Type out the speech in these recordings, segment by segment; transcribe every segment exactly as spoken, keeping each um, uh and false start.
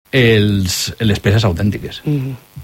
els, les peces autèntiques. Mm.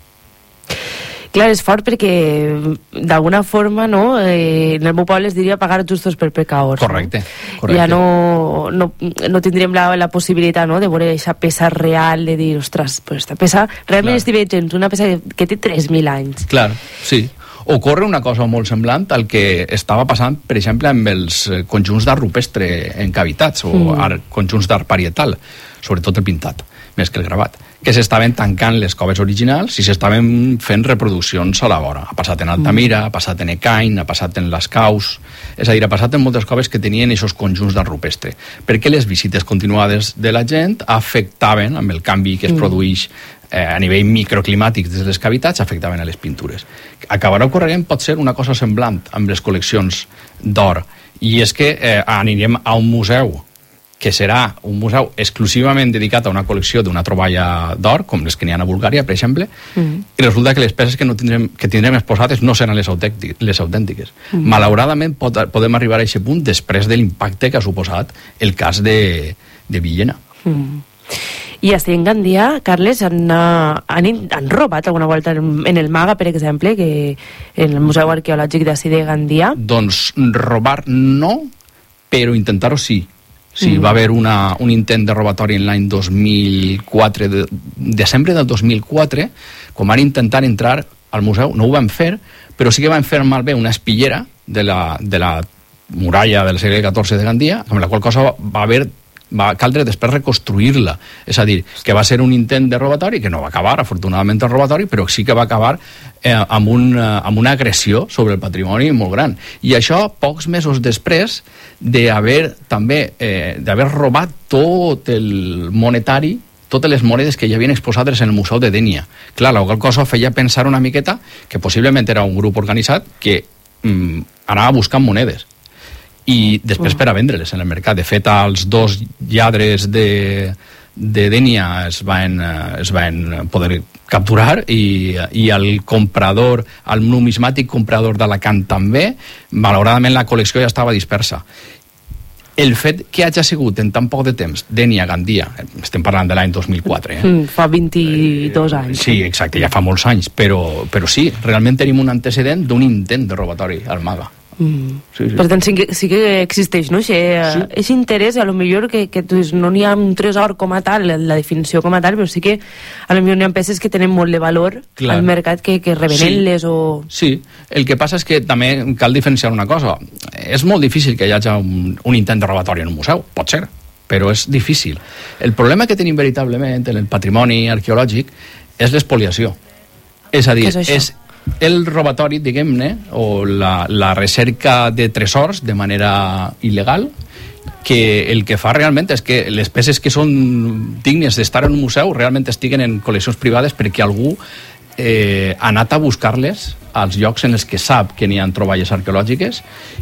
Clar, és fort perquè d'alguna forma, no, eh, en el meu poble es diria pagar justos per pecadors. Correcte, no? correcte. Ja no, no, no tindríem la, la possibilitat, no, de veure aquesta peça real, de dir, ostres, però aquesta peça realment és divergent, una peça que, que té tres mil anys. Clar, sí. Ocorre una cosa molt semblant al que estava passant, per exemple, amb els conjunts d'art rupestre encavitats, o mm. art, conjunts d'art parietal, sobretot el pintat, més que el gravat, que s'estaven tancant les coves originals i s'estaven fent reproduccions a la vora. Ha passat en Altamira, ha passat en Ecain, ha passat en les Caus, és a dir, ha passat en moltes coves que tenien aquests conjunts d'art rupestre, perquè les visites continuades de la gent afectaven, amb el canvi que es produeix eh, a nivell microclimàtic de les cavitats, afectaven a les pintures. Acabarà ocorrent pot ser una cosa semblant amb les col·leccions d'or, i és que eh, anirem a un museu que serà un museu exclusivament dedicat a una col·lecció d'una troballa d'or, com les que n'hi ha a Bulgària, per exemple, mm. i resulta que les peces que, no tindrem, que tindrem exposades no seran les, autèntiques, les autèntiques. Mm. Malauradament pot, podem arribar a aquest punt després de l'impacte que ha suposat el cas de, de Villena. Mm. I a en Gandia, Carles, han, han, han robat alguna volta en el Maga, per exemple, que en el Museu Arqueològic d'ací de Gandia? Doncs robar no, però intentar-ho sí. Sí, mm. va haver una, un intent de robatori en l'any dos mil quatre, de, desembre del dos mil quatre, quan van intentar entrar al museu. No ho van fer, però sí que van fer malbé una espillera de la, de la muralla del segle catorze de Gandia, amb la qual cosa va haver va caldre després reconstruir-la, és a dir, que va ser un intent de robatori, que no va acabar afortunadament el robatori, però sí que va acabar eh, amb, un, eh, amb una agressió sobre el patrimoni molt gran, i això pocs mesos després d'haver també eh, d'haver robat tot el monetari, totes les monedes que hi havien exposades en el Museu de Dénia. Clar, la qual cosa feia pensar una miqueta que possiblement era un grup organitzat que mm, anava buscant monedes i després per a vendre-les en el mercat. De fet, els dos lladres de, de Dénia es van, es van poder capturar i, i el comprador, el numismàtic comprador d'Alacant també. Malauradament la col·lecció ja estava dispersa. El fet que hagi sigut en tan poc de temps Dénia, Gandia, estem parlant de l'any dos mil quatre, eh? Mm, fa vint-i-dos anys. Sí, exacte, ja fa molts anys, però, però sí, realment tenim un antecedent d'un intent de robatori al Maga. Mm. Sí, sí. Per tant, sí que, sí que existeix, no? Aquest sí. interès, a lo millor que, que tu dius, no n'hi ha un tresor com a tal, la definició com a tal, però sí que a lo millor n'hi ha peces que tenen molt de valor Clar. al mercat, que, que revenen-les sí. o... Sí, el que passa és que també cal diferenciar una cosa. És molt difícil que hi hagi un, un intent de robatori en un museu, pot ser, però és difícil. El problema que tenim veritablement en el patrimoni arqueològic és l'espoliació. És a dir, és, és el robatori, diguem-ne, o la, la recerca de tresors de manera il·legal, que el que fa realment és que les peces que són dignes d'estar en un museu realment estiguen en col·leccions privades perquè algú eh, ha anat a buscar-les als llocs en els que sap que n'hi ha troballes arqueològiques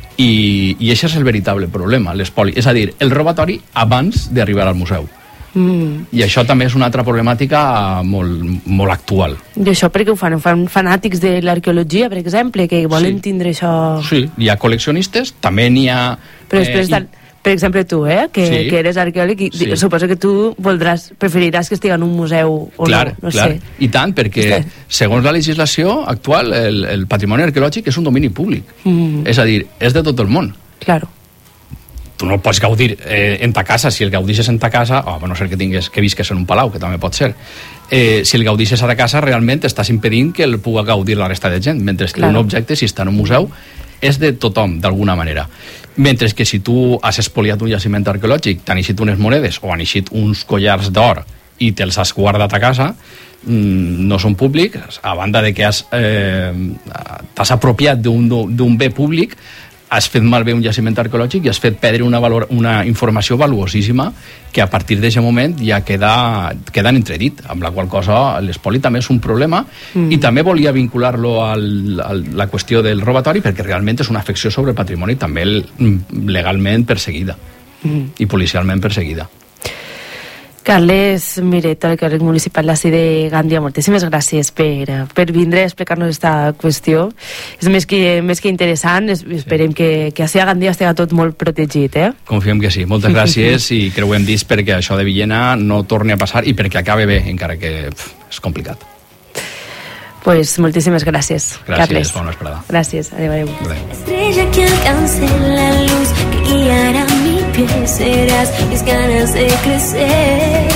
i, i això és el veritable problema, l'espoli. És a dir, el robatori abans d'arribar al museu. Mm. I això també és una altra problemàtica molt, molt actual. I això per què ho fan? Ho fan fanàtics de l'arqueologia, per exemple, que volen sí. tindre això... Sí, hi ha col·leccionistes, també n'hi ha... Però després, eh, i... per exemple, tu, eh, que, sí. que eres arqueòleg, i sí. suposo que tu voldràs, preferiràs que estigui en un museu o clar, no, no clar. sé. I tant, perquè Està... segons la legislació actual, el, el patrimoni arqueològic és un domini públic. Mm. És a dir, és de tot el món. Claro. Tu no pots gaudir eh, en ta casa. Si el gaudixes en ta casa, o a no ser que tingues que visques en un palau, que també pot ser, eh, si el gaudixes a ta casa realment estàs impedint que el pugui gaudir la resta de gent, mentre que claro. un objecte, si està en un museu, és de tothom, d'alguna manera. Mentre que si tu has espoliat un jaciment arqueològic, t'han eixit unes monedes o han eixit uns collars d'or i te'ls has guardat a casa, mmm, no són públics, a banda de que has eh, t'has apropiat d'un, d'un bé públic, has fet malbé un jaciment arqueològic i has fet perdre una, valor, una informació valuosíssima que a partir d'aquest moment ja queda, queda en entredit, amb la qual cosa l'espoli també és un problema mm. i també volia vincular-lo a la qüestió del robatori perquè realment és una afecció sobre el patrimoni també legalment perseguida mm. i policialment perseguida. Carles Miret, arqueòleg municipal d'ací de Gandia, moltíssimes gràcies per, per vindre a explicar-nos aquesta qüestió. És més que, més que interessant, esperem sí. que, que així a Gandia estigui tot molt protegit, eh? Confiem que sí. Moltes gràcies i que ho hem dit perquè això de Villena no torni a passar i perquè acabi bé, encara que pff, és complicat. Pues moltíssimes gràcies, gràcies Carles. Bona vesprada. Gràcies, adéu, adéu. adéu. Estrella que alcance la luz que guiará mi pie, serás mis ganas de crecer.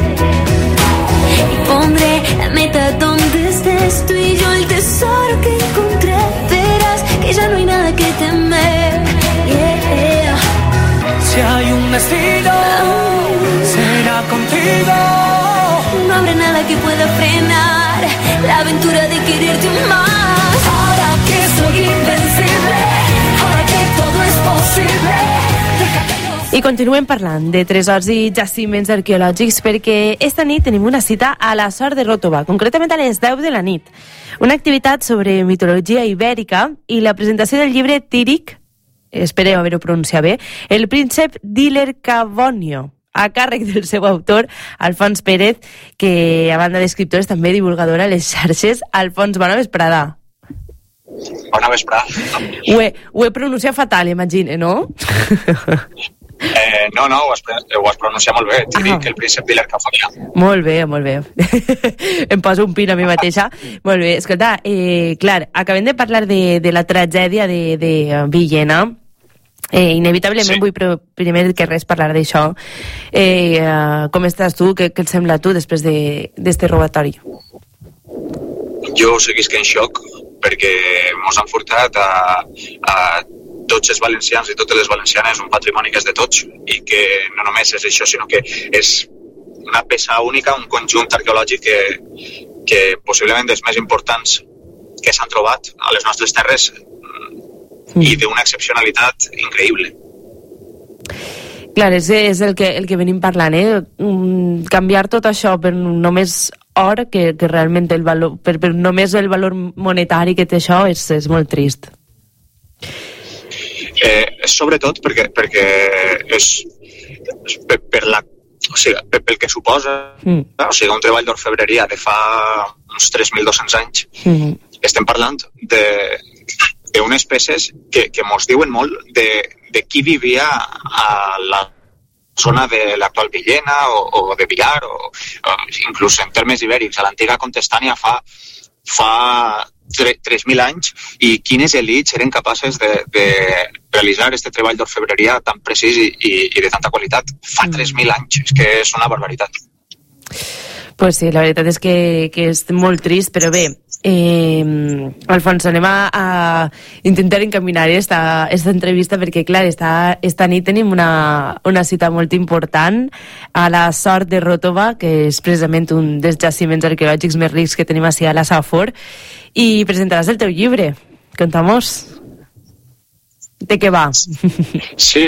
Y pondré la meta donde estés tú y yo, el tesoro que encontré. Verás que ya no hay nada que temer. Yeah. Si hay un destino, será contigo. No habrá nada que pueda frenar la aventura de quererte más. Ahora que soy invencible, ahora que todo es posible. I continuem parlant de tresors i jaciments arqueològics perquè esta nit tenim una cita a la Sort de Ròtova, concretament a les deu de la nit. Una activitat sobre mitologia ibèrica i la presentació del llibre Tíric, espereu haver-ho pronunciat bé, El príncep d'Iler Cavonio, a càrrec del seu autor, Alfons Pérez, que a banda d'escriptor és també divulgadora a les xarxes. Alfons, bona vesprada. Bona vesprada. Ho he, ho he pronunciat fatal, imagine, no? Eh, no, no, ho has, ho has pronunciat molt bé. T'he dit que el príncep d'Iler Cavonio. Molt bé, molt bé. Em poso un pin a mi mateixa. Molt bé, escolta, eh, clar, acabem de parlar de, de la tragèdia de, de Villena. Eh, inevitablement sí. vull primer que res parlar d'això. Eh, uh, com estàs tu? Què, què et sembla a tu després d'este de, robatori? Jo seguisc en xoc perquè mos han furtat a, a tots els valencians i totes les valencianes un patrimoni que és de tots i que no només és això, sinó que és una peça única, un conjunt arqueològic que, que possiblement dels més importants que s'han trobat a les nostres terres i d'una excepcionalitat increïble. Clar, és, és el, que, el que venim parlant, eh? Um, canviar tot això per només or, que, que realment el valor, per, per només el valor monetari que té això, és, és molt trist. Eh, sobretot perquè, perquè és, és per, per la o sigui, per, pel que suposa, mm. o sigui, un treball d'orfebreria de fa uns tres mil dos-cents anys, mm. estem parlant de d'unes peces que, que mos diuen molt de, de qui vivia a la zona de l'actual Villena o, o de Villar, o, o inclús en termes ibèrics, a l'antiga Contestània fa, fa tres mil anys, i quines elits eren capaces de, de realitzar aquest treball d'orfebreria tan precís i, i, i de tanta qualitat. Fa tres mil anys, és que és una barbaritat. Pues sí, la veritat és que, que és molt trist, però bé, eh, Alfons, anem a, a intentar encaminar esta, esta entrevista perquè, clar, esta, esta nit tenim una, una cita molt important a la Sort de Ròtova, que és precisament un dels jaciments arqueològics més rics que tenim així a la Safor, i presentaràs el teu llibre. Contamos de què va. Sí,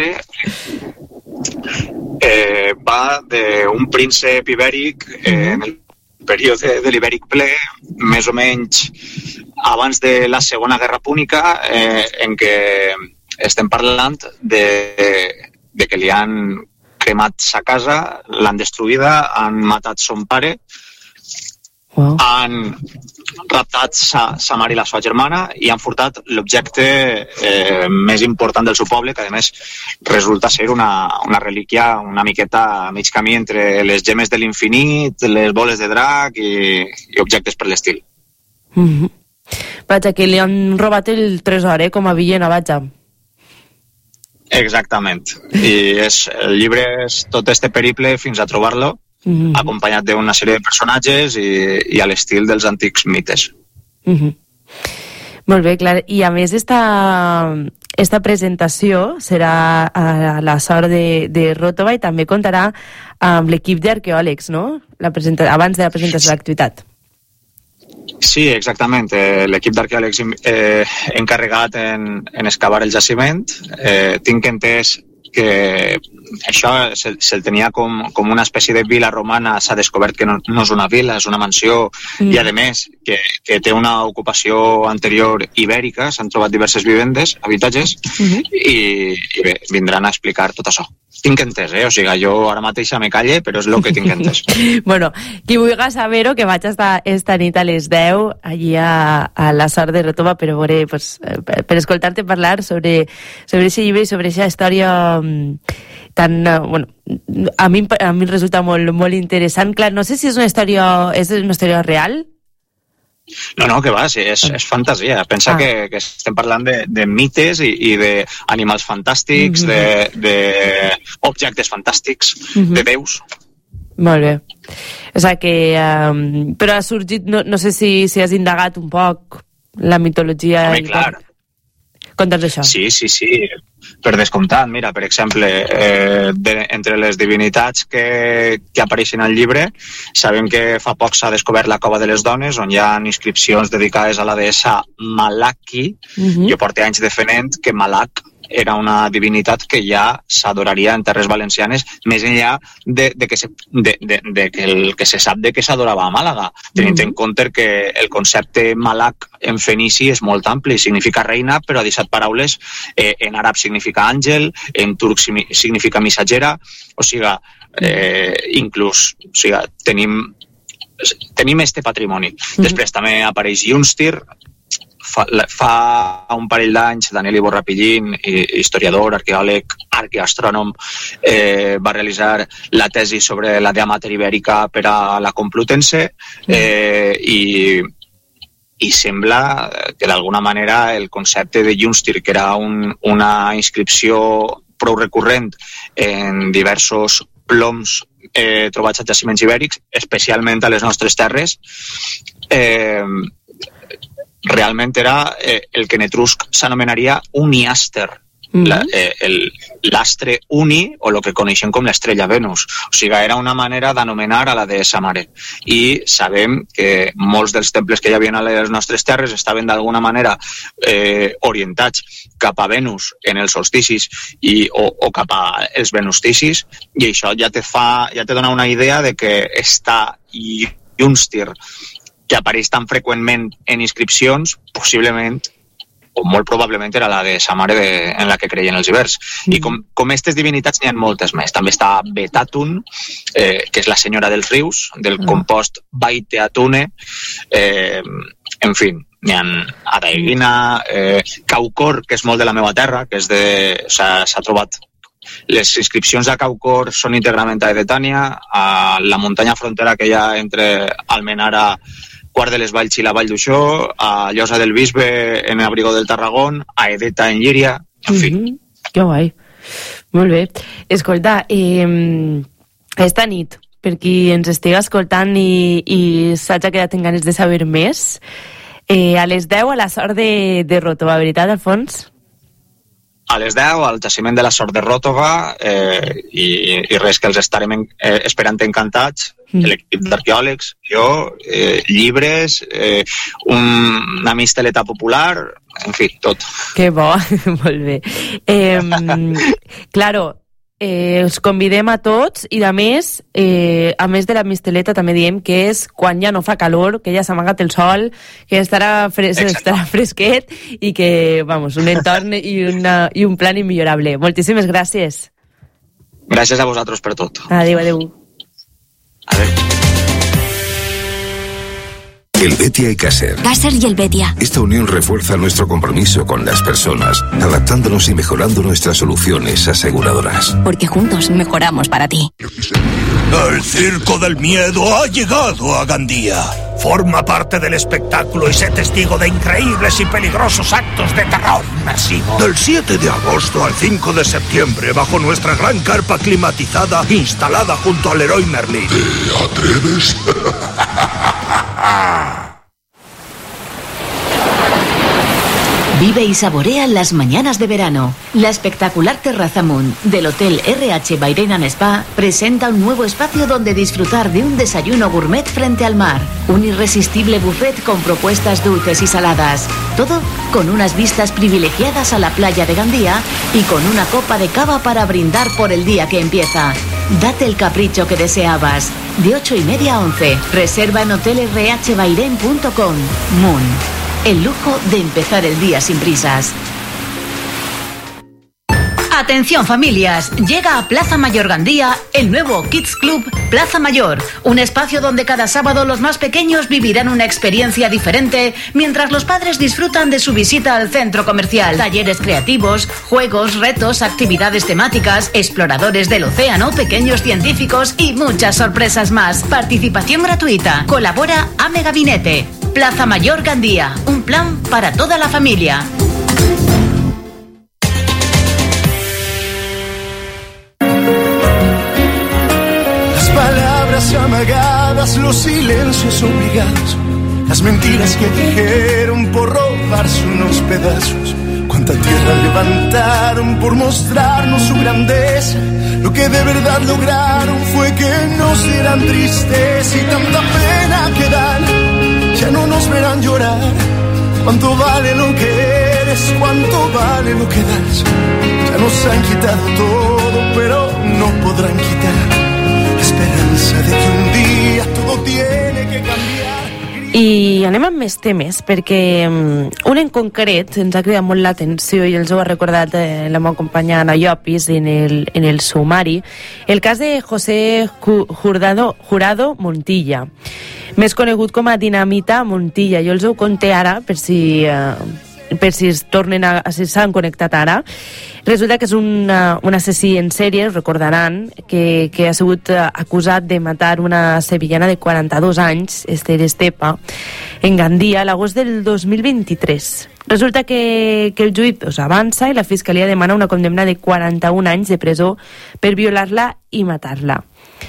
eh, va d'un príncep ibèric eh, en el període de l'Ibèric ple, més o menys abans de la Segona Guerra Púnica, eh, en què estem parlant de, de que li han cremat sa casa, l'han destruïda, han matat son pare, wow. han raptat sa, sa mare i la seva germana i han furtat l'objecte eh, més important del seu poble, que a més resulta ser una, una relíquia una miqueta a mig camí entre les gemes de l'infinit, les boles de drac i, i objectes per l'estil. Mm-hmm. Vaja, que li han robat el tresor, eh? Com a Villena, vaja. Exactament. I és, el llibre és tot este periple fins a trobar-lo, mm-hmm. acompanyat d'una sèrie de personatges i, i a l'estil dels antics mites. Mm-hmm. Molt bé, clar. I a més esta, esta presentació serà a la Sort de, de Ròtova i també comptarà amb l'equip d'arqueòlegs, no? La presenta, abans de la presentació de l'activitat. Sí, exactament. Eh, l'equip d'arqueòlegs eh, encarregat en, en excavar el jaciment. Eh, tinc entès que això se'l se tenia com, com una espècie de vila romana. S'ha descobert que no, no és una vila, és una mansió, mm. i a més que, que té una ocupació anterior ibèrica, s'han trobat diverses vivendes, habitatges, mm-hmm. i, i bé, vindran a explicar tot això. tinc entès, eh? O sigui, jo ara mateix me calle, però és el que tinc entès. Bueno, qui vulgui saber-ho, que vaig estar esta nit a les deu allí a, a la Sort de Ròtova per veure, pues, per, per escoltar-te parlar sobre sobre aquest llibre i sobre aquesta història tan, bueno, a mi, a mi em resulta molt, molt interessant. Clar, no sé si és una història, és una història real. No, no, que va, sí, és, és fantasia. Pensa ah. que, que estem parlant de, de mites i, i d'animals fantàstics, mm-hmm. d'objectes fantàstics, mm-hmm. de déus. Molt bé. O sigui que... Um, però ha sorgit, no, no sé si, si has indagat un poc la mitologia... Home, clar. Conta'ns això. Sí, sí, sí. Per descomptat, mira, per exemple, eh, de, entre les divinitats que, que apareixen al llibre, sabem que fa poc s'ha descobert la Cova de les Dones, on hi ha inscripcions dedicades a la deessa Malaki. Uh-huh. Jo porto anys defenent que Malak era una divinitat que ja s'adoraria en terres valencianes, més enllà de, de, que, se, de, de, de que el que se sap de que s'adorava a Màlaga, tenint mm. en compte que el concepte Malak en fenici és molt ampli, significa reina, però a disset paraules, eh, en àrab significa àngel, en turc significa missatgera, o sigui, eh, inclús, o sigui, tenim, tenim este patrimoni. Mm. Després també apareix Yunstir. Fa, fa un parell d'anys Daniel Iborra Pillín, historiador, arqueòleg, arqueastrònom, eh, va realitzar la tesi sobre la diàmeter ibèrica per a la Complutense eh, i, i sembla que d'alguna manera el concepte de Yunstir, que era un, una inscripció prou recurrent en diversos ploms eh, trobats a jaciments ibèrics, especialment a les nostres terres, eh, realment era eh, el que en etrusc s'anomenaria uniaster, mm-hmm. la, eh, l'astre uni, o el que coneixem com l'estrella Venus. O sigui, era una manera d'anomenar a la deessa mare. I sabem que molts dels temples que hi havia a les nostres terres estaven d'alguna manera eh, orientats cap a Venus en els solsticis i, o, o cap als venusticis, i això ja te fa, ja te dona una idea de que està Yunstir, que apareix tan freqüentment en inscripcions, possiblement, o molt probablement, era la de sa mare de, en la que creien els ibers. Mm. I com, com aquestes divinitats n'hi ha moltes més. També està Betatun, eh, que és la senyora dels rius, del mm. compost Baiteatune, eh, en fi, n'hi ha Adaegina, eh, Caucor, que és molt de la meva terra, que és de... s'ha, s'ha trobat... Les inscripcions a Caucor són íntegrament a Edetània, a la muntanya frontera que hi ha entre Almenara, Quart de les Valls i la Vall d'Uixó, a Llosa del Bisbe en Abrigo del Tarragón, a Edeta en Llíria, en fi. Mm-hmm. Que guai. Molt bé. Escolta, eh, esta nit, per qui ens estiga escoltant i, i s'hagi quedat en ganes de saber més, eh, a les deu a la Sort de, de Ròtova, veritat, Alfons? A les deu, al jaciment de la Sort de Ròtova, eh, i, i res, que els estarem en, eh, esperant encantats, mm. l'equip d'arqueòlegs, jo, eh, llibres, eh, un, una misteleta popular, en fi, tot. Que bo, molt bé. Eh, claro, eh, us convidem a tots i, a més, eh, a més de la misteleta, també diem que és quan ja no fa calor, que ja s'ha amagat el sol, que estarà, fres estarà fresquet i que, vamos, un entorn i, una, i un plan immillorable. Moltíssimes gràcies. Gràcies a vosaltres per tot. Adéu, adéu. Adéu. Helvetia y Caser. Caser y Helvetia. Esta unión refuerza nuestro compromiso con las personas, adaptándonos y mejorando nuestras soluciones aseguradoras. Porque juntos mejoramos para ti. El Circo del Miedo ha llegado a Gandía. Forma parte del espectáculo y sé testigo de increíbles y peligrosos actos de terror masivo. Del siete de agosto al cinco de septiembre, bajo nuestra gran carpa climatizada instalada junto al Leroy Merlin. ¿Te atreves? Vive y saborea las mañanas de verano. La espectacular Terraza Moon del Hotel R H Bairén and Spa presenta un nuevo espacio donde disfrutar de un desayuno gourmet frente al mar. Un irresistible buffet con propuestas dulces y saladas. Todo con unas vistas privilegiadas a la playa de Gandía y con una copa de cava para brindar por el día que empieza. Date el capricho que deseabas. De ocho y media a once. Reserva en hotel r h bairén punto com. Moon. El lujo de empezar el día sin prisas. Atención familias, llega a Plaza Mayor Gandía el nuevo Kids Club Plaza Mayor, un espacio donde cada sábado los más pequeños vivirán una experiencia diferente mientras los padres disfrutan de su visita al centro comercial. Talleres creativos, juegos, retos, actividades temáticas, exploradores del océano, pequeños científicos y muchas sorpresas más. Participación gratuita. Colabora Ame Gabinete. Plaza Mayor Gandía, un plan para toda la familia. Palabras amagadas, los silencios obligados, las mentiras que dijeron por robarse unos pedazos. Cuánta tierra levantaron por mostrarnos su grandeza. Lo que de verdad lograron fue que nos dieran tristeza y tanta pena que dan. Ya no nos verán llorar. Cuánto vale lo que eres, cuánto vale lo que das. Ya nos han quitado todo, pero no podrán quitar esperança de que un día todo tiene que cambiar. I anem amb més temes, perquè um, un en concret ens ha cridat molt l'atenció i els ho ha recordat eh, la meva companya Ana Llopis en el, en el sumari, el cas de José Jurado, Jurado Montilla, més conegut com a Dinamita Montilla. Jo els ho conté ara per si... Eh, per si es tornen a, si s'han connectat ara. Resulta que és un, un assassí en sèrie, recordaran, que, que ha sigut acusat de matar una sevillana de quaranta-dos anys, Esther Estepa, en Gandia, a l'agost del dos mil vint-i-tres. Resulta que, que el judici avança i la Fiscalia demana una condemna de quaranta-un anys de presó per violar-la i matar-la.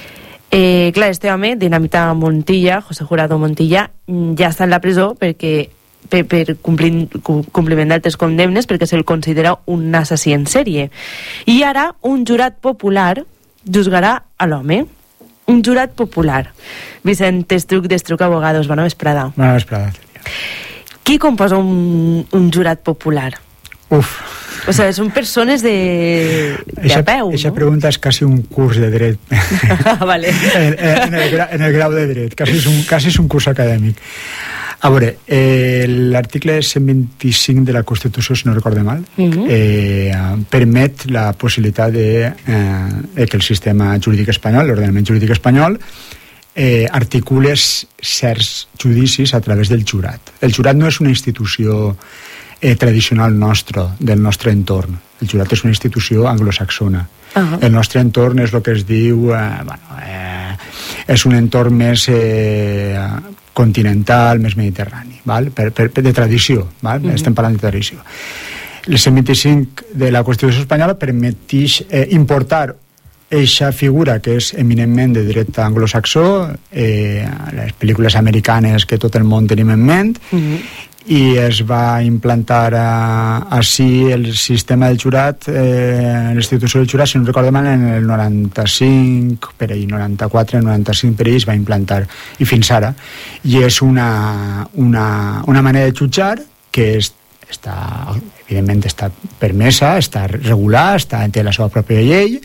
Eh, clar, este home, Dinamita Montilla, José Jurado Montilla, ja està en la presó perquè per, per complir, compliment d'altres condemnes, perquè se'l considera un assassí en sèrie. I ara un jurat popular juzgarà a l'home. Un jurat popular. Vicent Estruc d'Estruc Abogados, bona vesprada. Bona vesprada. Qui composa un, un jurat popular? Uf. O sea, són persones de, de a peu, Eixa no? pregunta és quasi un curs de dret. Vale. en, en, el, en el grau de dret. Quasi és un, quasi és un curs acadèmic. A veure, eh, l'article cent vint-i-cinc de la Constitució, si no recorde mal, uh-huh. eh, permet la possibilitat de, eh, de que el sistema jurídic espanyol, l'ordenament jurídic espanyol, eh, articule certs judicis a través del jurat. El jurat no és una institució eh, tradicional nostra, del nostre entorn. El jurat és una institució anglosaxona. Uh-huh. El nostre entorn és el que es diu... Eh, bueno, eh, és un entorn més... Eh, continental, més mediterrani, val? Per, per, de tradició, val? Mm-hmm. Estem parlant de tradició. El cent vint-i-cinc de la Constitució espanyola permetix eh, importar eixa figura que és eminentment de dret anglosaxó, eh, les pel·lícules americanes que tot el món tenim en ment, mm-hmm. i es va implantar a, així el sistema del jurat, eh, l'institució del jurat, si no recordo mal, en el noranta-cinc, per ahir, noranta-quatre, noranta-cinc, per ahir es va implantar, i fins ara. I és una, una, una manera de jutjar que és, està, evidentment està permesa, està regular, està, té la seva pròpia llei,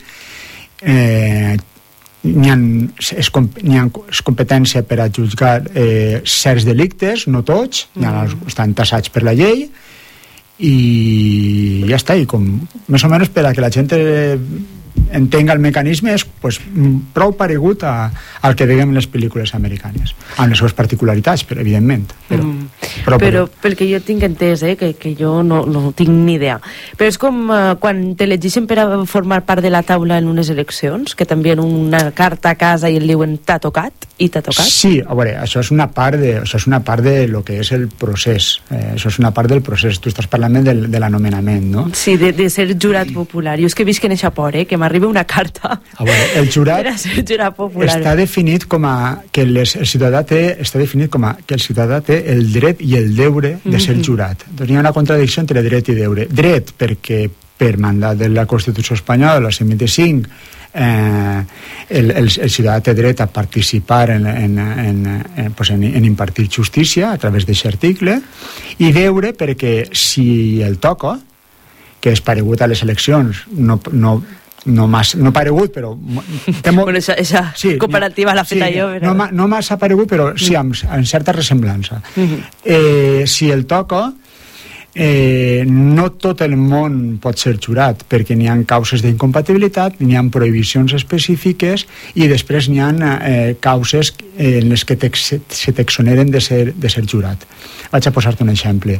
eh, n'hi ha, és, n'hi ha és competència per a jutjar eh, certs delictes, no tots, n'hi ha, estan tassats per la llei, i ja està, i com més o menys per a que la gent entenga el mecanisme és pues, prou paregut a, al que veiem en les pel·lícules americanes, amb les seves particularitats, però evidentment. Però, mm. però, però pel que jo tinc entès, eh, que, que jo no, no tinc ni idea, però és com uh, quan t'elegeixen per a formar part de la taula en unes eleccions, que t'envien una carta a casa i et diuen t'ha tocat, i t'ha tocat? Sí, a veure, això és una part de, això és una part de lo que és el procés, eh, això és una part del procés, tu estàs parlant del, de l'anomenament, no? Sí, de, de ser jurat popular. Jo és que visc en eixa por, eh, que m'arriba una carta a veure, el jurat, jurat popular. Està definit com a que les, el ciutadà té, està definit com a que el ciutadà té el dret i el deure de ser jurat. Doncs hi ha una contradicció entre dret i deure. Dret perquè per mandat de la Constitució espanyola, la cent vint-i-cinc, eh, el, el, el ciutadà té dret a participar en, en, en, en, pues en, en impartir justícia a través d'aquest article, i deure perquè si el toca, que és paregut a les eleccions, no, no no m'ha no paregut, però molt... bueno, esa, esa sí, comparativa l'ha feta sí, jo, però... no, no m'ha paregut, però sí, amb, amb certa ressemblança. Uh-huh. eh, si el toca, Eh, no tot el món pot ser jurat, perquè n'hi ha causes d'incompatibilitat, n'hi ha prohibicions específiques i després n'hi ha eh, causes en les que te, se, se t'exoneren de ser, de ser jurat. Vaig a posar-te un exemple.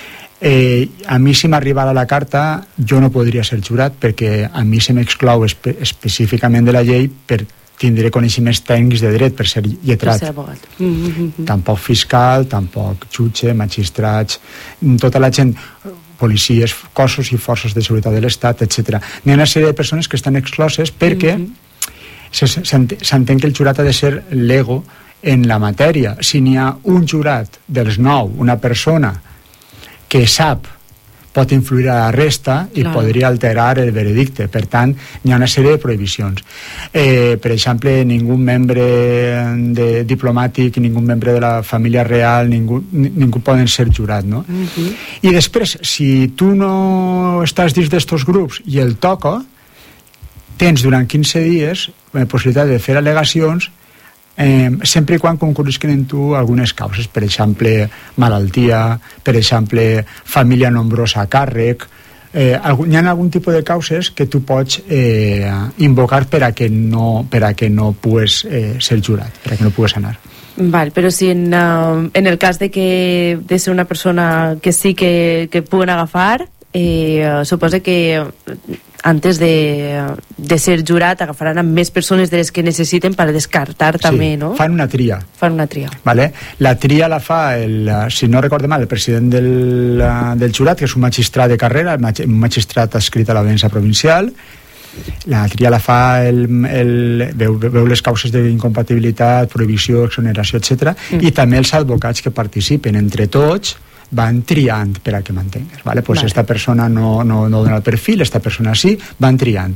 Eh, a mi, si m'arribara la carta, jo no podria ser jurat perquè a mi se m'exclou espe específicament de la llei per tindré coneixements tècnics de dret, per ser lletrat. Per ser abogat. Mm-hmm. Tampoc fiscal, tampoc jutge, magistrats, tota la gent, policies, cossos i forces de seguretat de l'Estat, etcètera. N'hi ha una sèrie de persones que estan excloses perquè mm-hmm. s'entén que el jurat ha de ser l'ego en la matèria. Si n'hi ha un jurat dels nou, una persona que sap, pot influir a la resta i claro. Podria alterar el veredicte. Per tant, hi ha una sèrie de prohibicions. Eh, per exemple, ningú membre de diplomàtic, ningú membre de la família real, ningú, ningú poden ser jurat, no? Uh-huh. I després, si tu no estàs dins d'estos grups i el toca, tens durant quinze dies la possibilitat de fer al·legacions Eh, sempre i quan concurrisquen en tu algunes causes, per exemple malaltia, per exemple família nombrosa a càrrec, eh, hi ha algun tipus de causes que tu pots eh, invocar per a que no, per a que no pugues eh, ser jurat, per a que no pugues anar. Val, però si en, uh, en el cas de que de ser una persona que sí que, que puguen agafar, eh, suposa que antes de, de ser jurat agafaran amb més persones de les que necessiten per descartar sí, també, no? Fan una tria. Fan una tria. Vale? La tria la fa, el, si no recorde mal, el president del, del jurat, que és un magistrat de carrera, un magistrat adscrit a l'audiència provincial. La tria la fa, el, el, veu, veu les causes d'incompatibilitat, prohibició, exoneració, etcètera, mm. i també els advocats que participen. Entre tots van triant per a que mantingues, vale? Pues vale. Esta persona no, no, no dona el perfil, esta persona sí, van triant.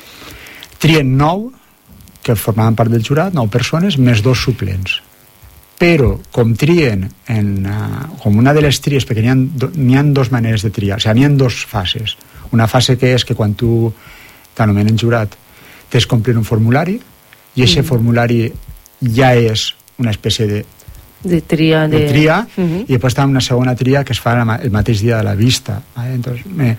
Trien nou, que formaven part del jurat, nou persones, més dos suplents. Però, com trien, en, uh, com una de les tries, perquè n'hi ha, do, n'hi ha dos maneres de triar, o sigui, n'hi ha dos fases. Una fase que és que quan tu t'anomenen jurat, t'has complir un formulari, i aquest mm. formulari ja és una espècie de de tria, de... de tria uh-huh. i després està una segona tria que es fa el mateix dia de la vista, ¿vale? Entonces, eh,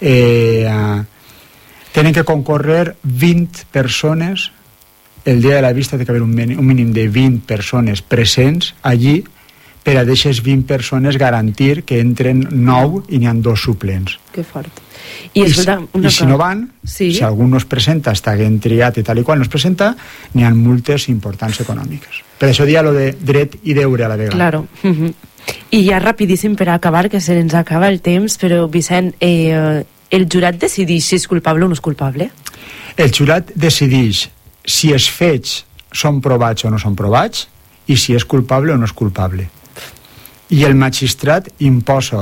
eh, tenen que concórrer vint persones el dia de la vista, té que haver un mínim, un mínim de vint persones presents allí per a d'aquestes vint persones garantir que entren nou i n'hi ha dos suplents. Que fort. I, I, escolta, una i si no van, sí? Si algú no es presenta, està ben triat i tal i qual no es presenta, n'hi ha multes importants econòmiques. Per això dia lo de dret i deure a la vegada. Claro. Uh-huh. I ja rapidíssim per acabar, que se ens acaba el temps, però Vicent, eh, el jurat decideix si és culpable o no és culpable? El jurat decideix si els fets són provats o no són provats i si és culpable o no és culpable. I el magistrat imposa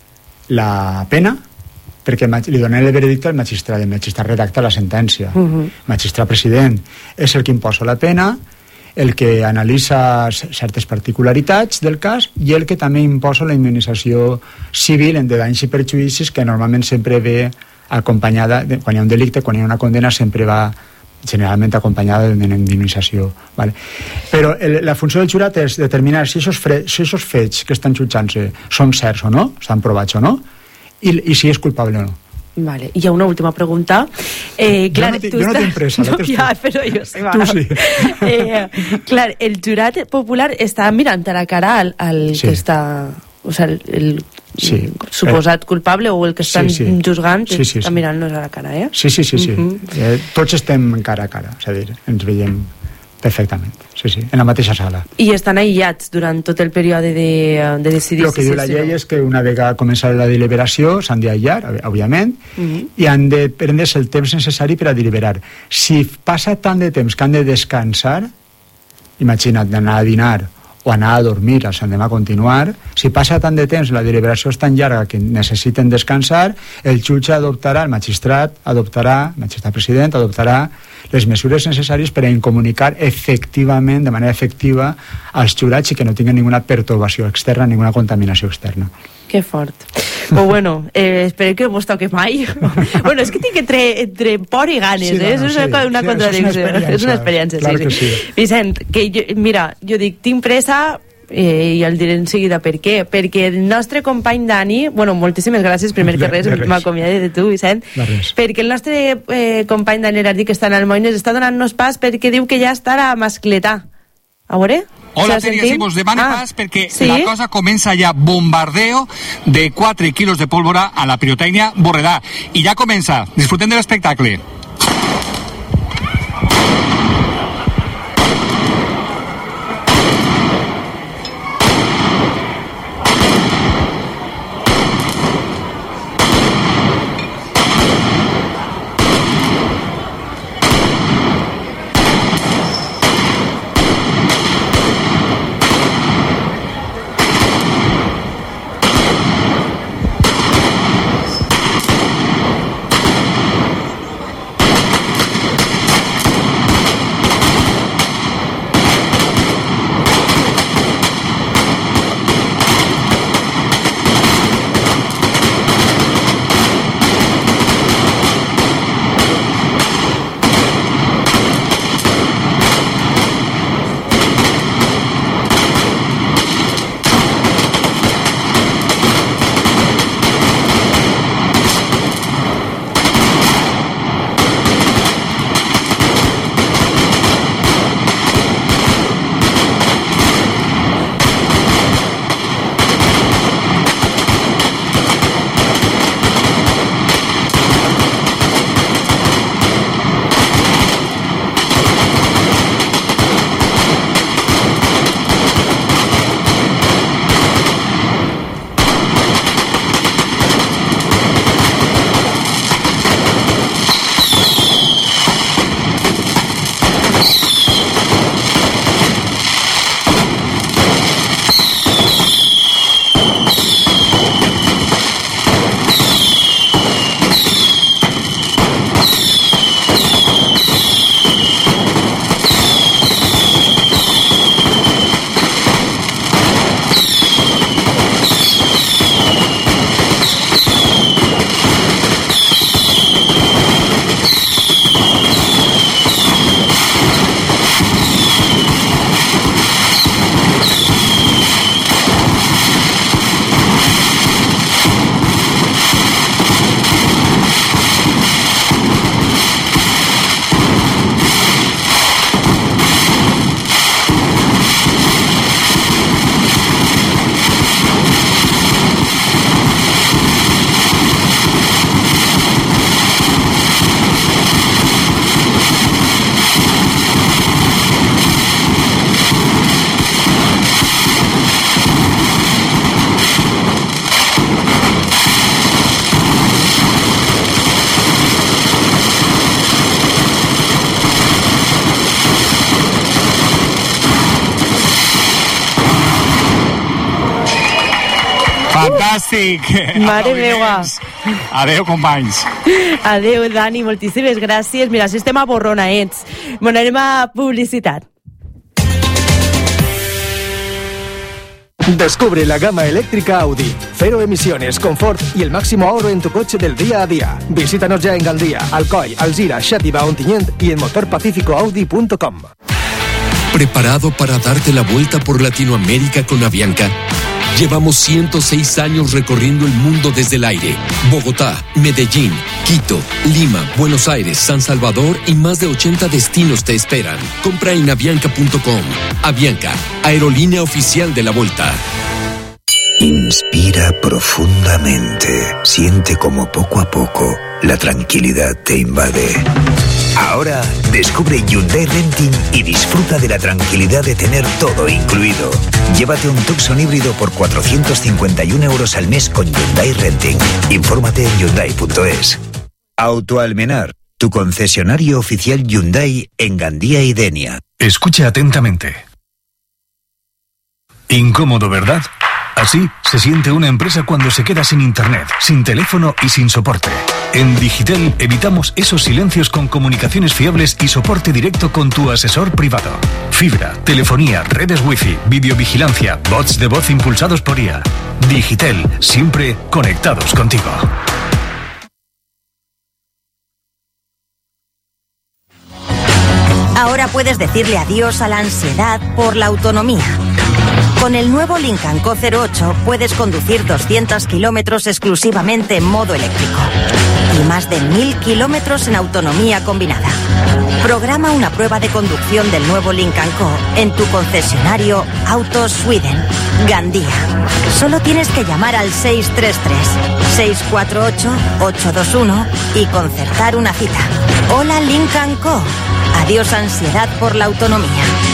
la pena perquè li donen el veredicte al magistrat, el magistrat redacta la sentència. Uh-huh. El magistrat president és el que imposa la pena, el que analitza certes particularitats del cas i el que també imposa la indemnització civil de danys i perjudicis, que normalment sempre ve acompanyada, de, quan hi ha un delicte, quan hi ha una condena, sempre va generalment acompanyada d'una indemnització. Vale. Però el, la funció del jurat és determinar si aquests si fets que estan jutjant-se són certs o no, estan provats o no, i, i si és culpable o no. Vale. I hi ha una última pregunta. Eh, clar, jo no tinc pressa, no, ja, però jo sé, va. Tu sí. Eh, clar, el jurat popular està mirant a la cara al, al sí. que està... O sigui, el, el sí. suposat culpable o el que estan sí, sí. juzgant sí, sí, està sí. mirant-nos a la cara, eh? Sí, sí, sí. sí. Uh-huh. eh, tots estem cara a cara, és a dir, ens veiem perfectament, sí, sí, en la mateixa sala. I estan aïllats durant tot el període de, de decidir... El que diu la llei és que una vegada comença la deliberació s'han d'aïllar, òbviament, uh-huh. i han de prendre's el temps necessari per a deliberar. Si passa tant de temps que han de descansar, imagina't, d'anar a dinar o anar a dormir al l'endemà a continuar, si passa tant de temps, la deliberació és tan llarga que necessiten descansar, el jutge adoptarà, el magistrat adoptarà, el magistrat president adoptarà les mesures necessàries per a incomunicar efectivament, de manera efectiva, als jurats i que no tinguin ninguna pertorbació externa, ninguna contaminació externa. Que fort. Però bueno, eh, espero que no mos toque mai. Bueno, és que tinc entre, entre por i ganes, sí, no, eh? No, és una, sí, una sí, contradicció. És una experiència, és una experiència clar sí, sí. sí. Vicent, que jo, mira, jo dic, tinc pressa, eh, i el diré en seguida per què. Perquè el nostre company Dani, bueno, moltíssimes gràcies, primer que res, m'acomiade de tu, Vicent, perquè el nostre eh, company Dani Erardi, que està en Almoines, està donant-nos pas perquè diu que ja està a Mascletà. A veure? Hola, Tenia, sí, vos demane ah, pas perquè sí? La cosa comença ja bombardeo de quatre quilos de pólvora a la pirotècnia Borredà. I ja comença. Disfrutem de l'espectacle. Fantàstic! Mare meva! Adéu, companys! Adéu, Dani, moltíssimes gràcies. Mira, si estem a Borronaets. Bueno, anem a publicitat. Descubre la gama eléctrica Audi. Cero emisiones, confort y el máximo ahorro en tu coche del día a día. Visítanos ya en Gandía, Alcoy, Alzira, Xàtiva, Ontinyent y en motor pacifico audi punto com. ¿Preparado para darte la vuelta por Latinoamérica con Avianca? Llevamos ciento seis años recorriendo el mundo desde el aire. Bogotá, Medellín, Quito, Lima, Buenos Aires, San Salvador y más de ochenta destinos te esperan. Compra en avianca punto com. Avianca, aerolínea oficial de la Volta. Inspira profundamente. Siente como poco a poco la tranquilidad te invade. Ahora descubre Hyundai Renting y disfruta de la tranquilidad de tener todo incluido. Llévate un Tucson híbrido por cuatrocientos cincuenta y un euros al mes con Hyundai Renting. Infórmate en hyundai punto es. Autoalmenar, tu concesionario oficial Hyundai en Gandía y Denia. Escucha atentamente. Incómodo, ¿verdad? Así se siente una empresa cuando se queda sin internet, sin teléfono y sin soporte. En Digitel evitamos esos silencios con comunicaciones fiables y soporte directo con tu asesor privado. Fibra, telefonía, redes wifi, videovigilancia, bots de voz impulsados por I A. Digitel, siempre conectados contigo. Ahora puedes decirle adiós a la ansiedad por la autonomía. Con el nuevo Lincoln Co cero ocho puedes conducir doscientos kilómetros exclusivamente en modo eléctrico y más de mil kilómetros en autonomía combinada. Programa una prueba de conducción del nuevo Lincoln Co en tu concesionario Autos Sweden, Gandía. Solo tienes que llamar al seis tres tres, seis cuatro ocho, ocho dos uno y concertar una cita. Hola Lincoln Co. Adiós ansiedad por la autonomía.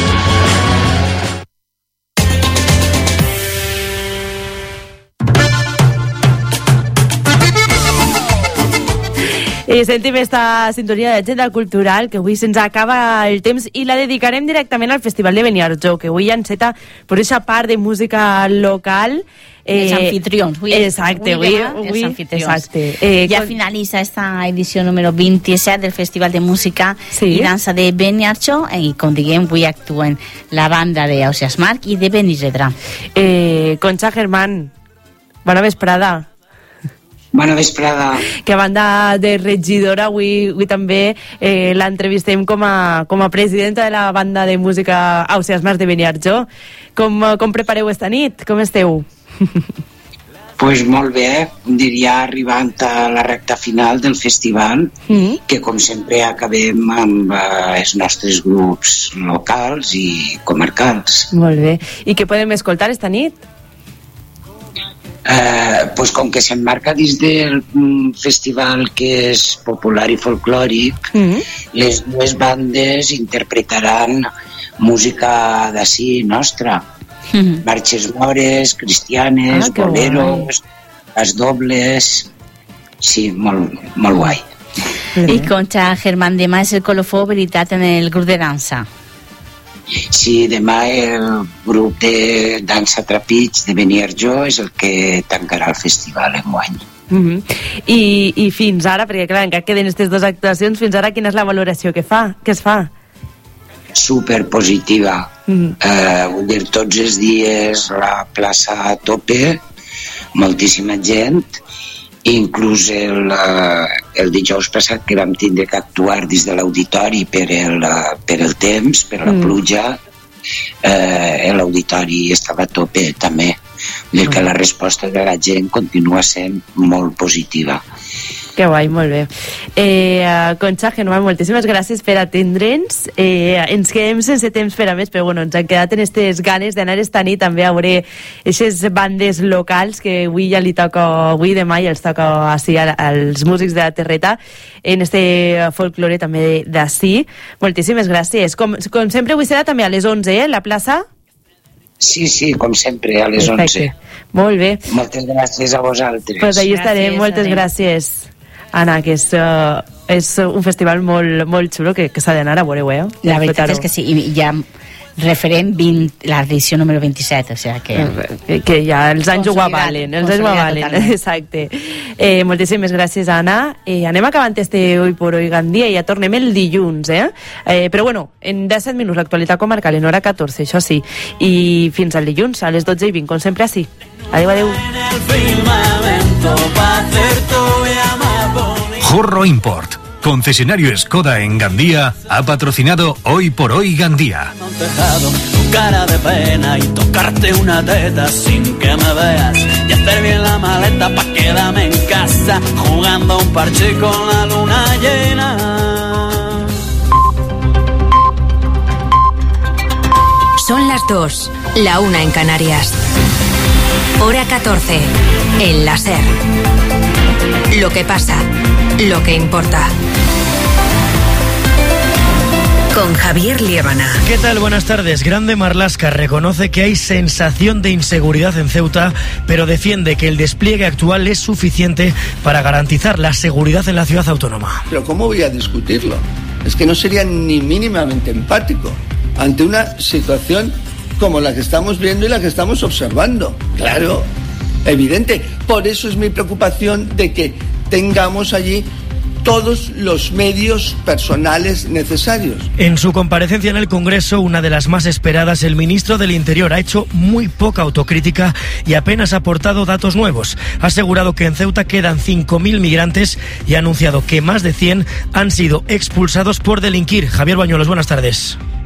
I sentim esta sintonia d'agenda cultural, que avui se'ns acaba el temps i la dedicarem directament al Festival de Beniarjó, que avui enceta per aquesta part de música local. Eh, els anfitrions. Avui, exacte, avui, avui, avui exacte. Eh, ja con... finalitza esta edició número vint-i-set del Festival de Música sí? i Dansa de Beniarjó, i com diguem, avui actuen la banda d'Ausiàs Marc i de Benirredrà. Eh, Concha Germán, bona vesprada. Bona vesprada. Que a banda de regidora, avui, avui també eh, l'entrevistem com a, com a presidenta de la banda de música Ausiàs Marc de Beniarjó. Com, com prepareu esta nit? Com esteu? Pues molt bé, diria arribant a la recta final del festival, mm-hmm. que com sempre acabem amb eh, els nostres grups locals i comarcals. Molt bé. I què podem escoltar esta nit? Eh, pues com que s'emmarca dins del mm, festival que és popular i folclòric, mm-hmm. les dues bandes interpretaran música d'ací nostra. Mm-hmm. Marxes mores, cristianes, ah, boleros, les dobles... Sí, molt, molt guai. I Concha Germán, demà és el colofó veritat en el grup de dansa. Sí, demà el grup de dansa trapig de Beniarjó és el que tancarà el festival enguany. Mm-hmm. I, I fins ara, perquè clar, encara queden aquestes dues actuacions, fins ara quina és la valoració que fa? Què es fa? Super positiva. Mm-hmm. eh, vull dir, tots els dies la plaça a tope, moltíssima gent, inclús el, el dijous passat que vam tindre que actuar dins de l'auditori per el, per el temps, per la pluja, eh, l'auditori estava a tope també. Vull dir que la resposta de la gent continua sent molt positiva. Que guai, molt bé. Eh, Concha Germán, moltíssimes gràcies per atendre'ns. Eh, ens quedem sense temps per a més, però bueno, ens han quedat en aquestes ganes d'anar esta nit també a veure aquestes bandes locals que avui ja li toca, avui demà ja els toca així als músics de la Terreta, en este folklore també d'ací. Moltíssimes gràcies. Com, com sempre avui serà també a les onze, eh, la plaça? Sí, sí, com sempre, a les onze. Molt bé. Moltes gràcies a vosaltres. Pues ahí estarem, moltes gràcies. Anna, que és, uh, és un festival molt, molt xulo que, que s'ha d'anar a veure, eh? La veritat és que sí, i ja referent vint, l'edició número vint-i-set, o sigui que... Que, que ja els anys ho avalen, els anys ho avalen, exacte. Eh, moltíssimes gràcies, Anna. Eh, anem acabant este Hoy por Hoy Gandia i ja tornem el dilluns, eh? eh però bueno, en disset minuts l'actualitat comarcal en hora catorze, això sí, i fins al dilluns a les dotze i vint, com sempre, així. Adéu, adéu. Jorro Import, concesionario Skoda en Gandía, ha patrocinado Hoy por Hoy Gandía. Tu cara de pena y tocarte una teta sin que me veas y hacer bien la maleta pa' quedarme en casa jugando un parche con la luna llena. Son las dos, la una en Canarias. Hora catorce, en la SER. Lo que pasa, lo que importa. Con Javier Liébana. ¿Qué tal? Buenas tardes. Grande Marlaska reconoce que hay sensación de inseguridad en Ceuta, pero defiende que el despliegue actual es suficiente para garantizar la seguridad en la ciudad autónoma. Pero ¿cómo voy a discutirlo? Es que no sería ni mínimamente empático ante una situación como la que estamos viendo y la que estamos observando. Claro, evidente. Por eso es mi preocupación de que tengamos allí todos los medios personales necesarios. En su comparecencia en el Congreso, una de las más esperadas, el ministro del Interior ha hecho muy poca autocrítica y apenas ha aportado datos nuevos. Ha asegurado que en Ceuta quedan cinco mil migrantes y ha anunciado que más de cien han sido expulsados por delinquir. Javier Bañuelos, buenas tardes.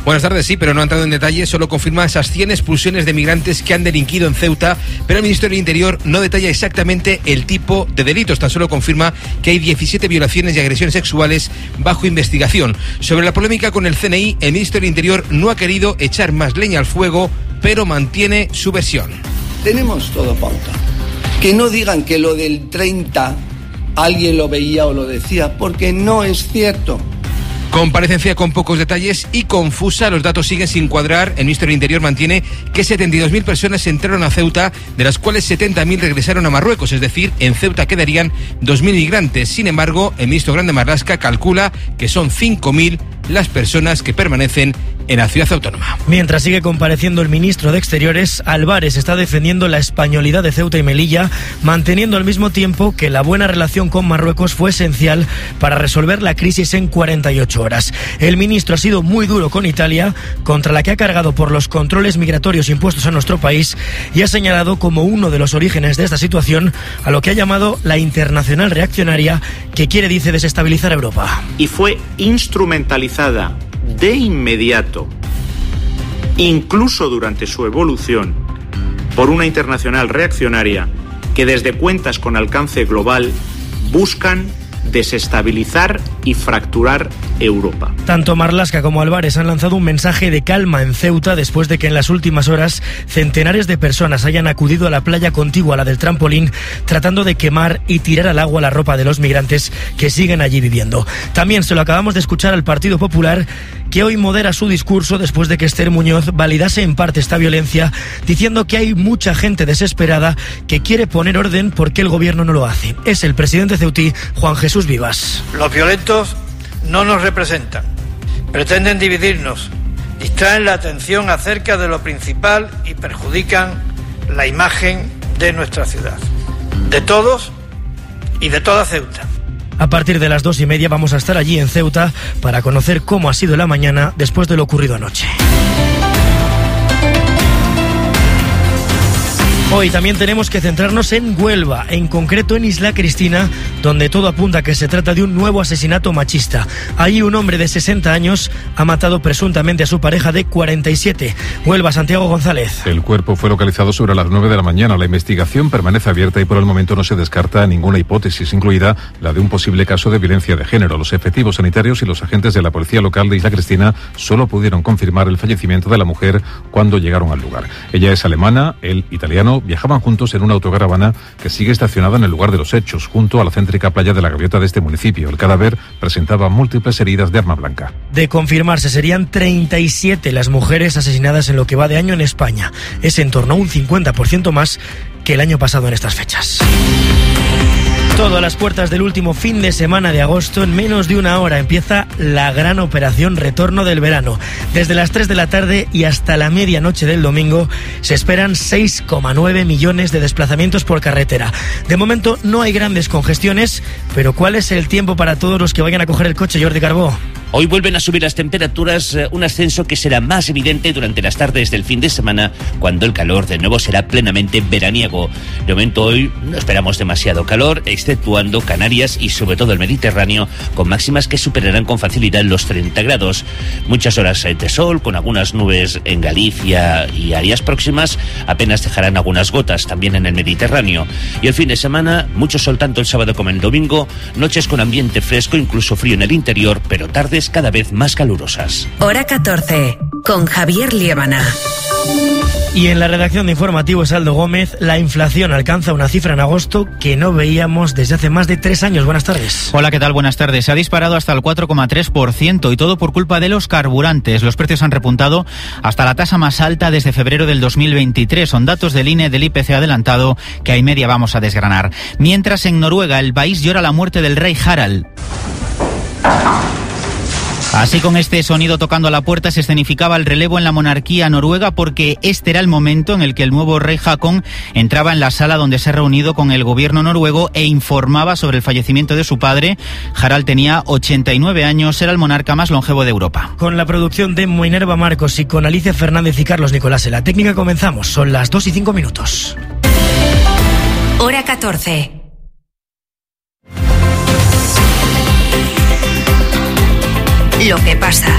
Buenas tardes, sí, pero no ha entrado en detalle, solo confirma esas cien expulsiones de migrantes que han delinquido en Ceuta, pero el Ministerio del Interior no detalla exactamente el tipo de delitos, tan solo confirma que hay diecisiete violaciones y agresiones sexuales bajo investigación. Sobre la polémica con el C N I, el Ministerio del Interior no ha querido echar más leña al fuego, pero mantiene su versión. Tenemos todo pauta. Que no digan que lo del treinta alguien lo veía o lo decía, porque no es cierto. Comparecencia con pocos detalles y confusa, los datos siguen sin cuadrar. El Ministerio del Interior mantiene que setenta y dos mil personas entraron a Ceuta, de las cuales setenta mil regresaron a Marruecos, es decir, en Ceuta quedarían dos mil migrantes. Sin embargo, el ministro Grande Marlaska calcula que son cinco mil las personas que permanecen en la ciudad autónoma. Mientras sigue compareciendo el ministro de Exteriores, Álvarez está defendiendo la españolidad de Ceuta y Melilla, manteniendo al mismo tiempo que la buena relación con Marruecos fue esencial para resolver la crisis en cuarenta y ocho horas. El ministro ha sido muy duro con Italia, contra la que ha cargado por los controles migratorios impuestos a nuestro país, y ha señalado como uno de los orígenes de esta situación a lo que ha llamado la internacional reaccionaria, que quiere, dice, desestabilizar Europa. Y fue instrumentalizada de inmediato, incluso durante su evolución, por una internacional reaccionaria que desde cuentas con alcance global buscan desestabilizar y fracturar Europa. Tanto Marlaska como Álvarez han lanzado un mensaje de calma en Ceuta después de que en las últimas horas centenares de personas hayan acudido a la playa contigua a la del trampolín, tratando de quemar y tirar al agua la ropa de los migrantes que siguen allí viviendo. También se lo acabamos de escuchar al Partido Popular, que hoy modera su discurso después de que Esther Muñoz validase en parte esta violencia, diciendo que hay mucha gente desesperada que quiere poner orden porque el gobierno no lo hace. Es el presidente ceutí, Juan Jesús Vivas. Los violentos no nos representan, pretenden dividirnos, distraen la atención acerca de lo principal y perjudican la imagen de nuestra ciudad, de todos y de toda Ceuta. A partir de las dos y media vamos a estar allí en Ceuta para conocer cómo ha sido la mañana después de lo ocurrido anoche. Hoy también tenemos que centrarnos en Huelva, en concreto en Isla Cristina, donde todo apunta a que se trata de un nuevo asesinato machista. Allí un hombre de sesenta años ha matado presuntamente a su pareja de cuarenta y siete. Huelva, Santiago González. El cuerpo fue localizado sobre las nueve de la mañana. La investigación permanece abierta y por el momento no se descarta ninguna hipótesis, incluida la de un posible caso de violencia de género. Los efectivos sanitarios y los agentes de la policía local de Isla Cristina solo pudieron confirmar el fallecimiento de la mujer cuando llegaron al lugar. Ella es alemana, él italiano. Viajaban juntos en una autocaravana que sigue estacionada en el lugar de los hechos, junto a la céntrica playa de la Gaviota de este municipio. El cadáver presentaba múltiples heridas de arma blanca. De confirmarse, serían treinta y siete las mujeres asesinadas en lo que va de año en España. Es en torno a un cincuenta por ciento más que el año pasado en estas fechas. Todo a las puertas del último fin de semana de agosto. En menos de una hora empieza la gran operación Retorno del Verano. Desde las tres de la tarde y hasta la medianoche del domingo se esperan seis coma nueve millones de desplazamientos por carretera. De momento no hay grandes congestiones, pero ¿cuál es el tiempo para todos los que vayan a coger el coche, Jordi Carbó? Hoy vuelven a subir las temperaturas, un ascenso que será más evidente durante las tardes del fin de semana, cuando el calor de nuevo será plenamente veraniego. De momento hoy no esperamos demasiado calor, exceptuando Canarias y sobre todo el Mediterráneo, con máximas que superarán con facilidad los treinta grados. Muchas horas de sol, con algunas nubes en Galicia y áreas próximas, apenas dejarán algunas gotas también en el Mediterráneo. Y el fin de semana, mucho sol tanto el sábado como el domingo, noches con ambiente fresco, incluso frío en el interior, pero tardes cada vez más calurosas. Hora catorce, con Javier Liébana. Y en la redacción de Informativos, Aldo Gómez, la inflación alcanza una cifra en agosto que no veíamos desde hace más de tres años. Buenas tardes. Hola, ¿qué tal? Buenas tardes. Se ha disparado hasta el cuatro coma tres por ciento y todo por culpa de los carburantes. Los precios han repuntado hasta la tasa más alta desde febrero del dos mil veintitrés. Son datos del I N E del I P C adelantado que a y media vamos a desgranar. Mientras en Noruega el país llora la muerte del rey Harald. Así, con este sonido tocando a la puerta, se escenificaba el relevo en la monarquía noruega, porque este era el momento en el que el nuevo rey Haakon entraba en la sala donde se ha reunido con el gobierno noruego e informaba sobre el fallecimiento de su padre. Harald tenía ochenta y nueve años, era el monarca más longevo de Europa. Con la producción de Minerva Marcos y con Alicia Fernández y Carlos Nicolás en la técnica comenzamos. Son las dos y cinco minutos. Hora catorce. Lo que pasa.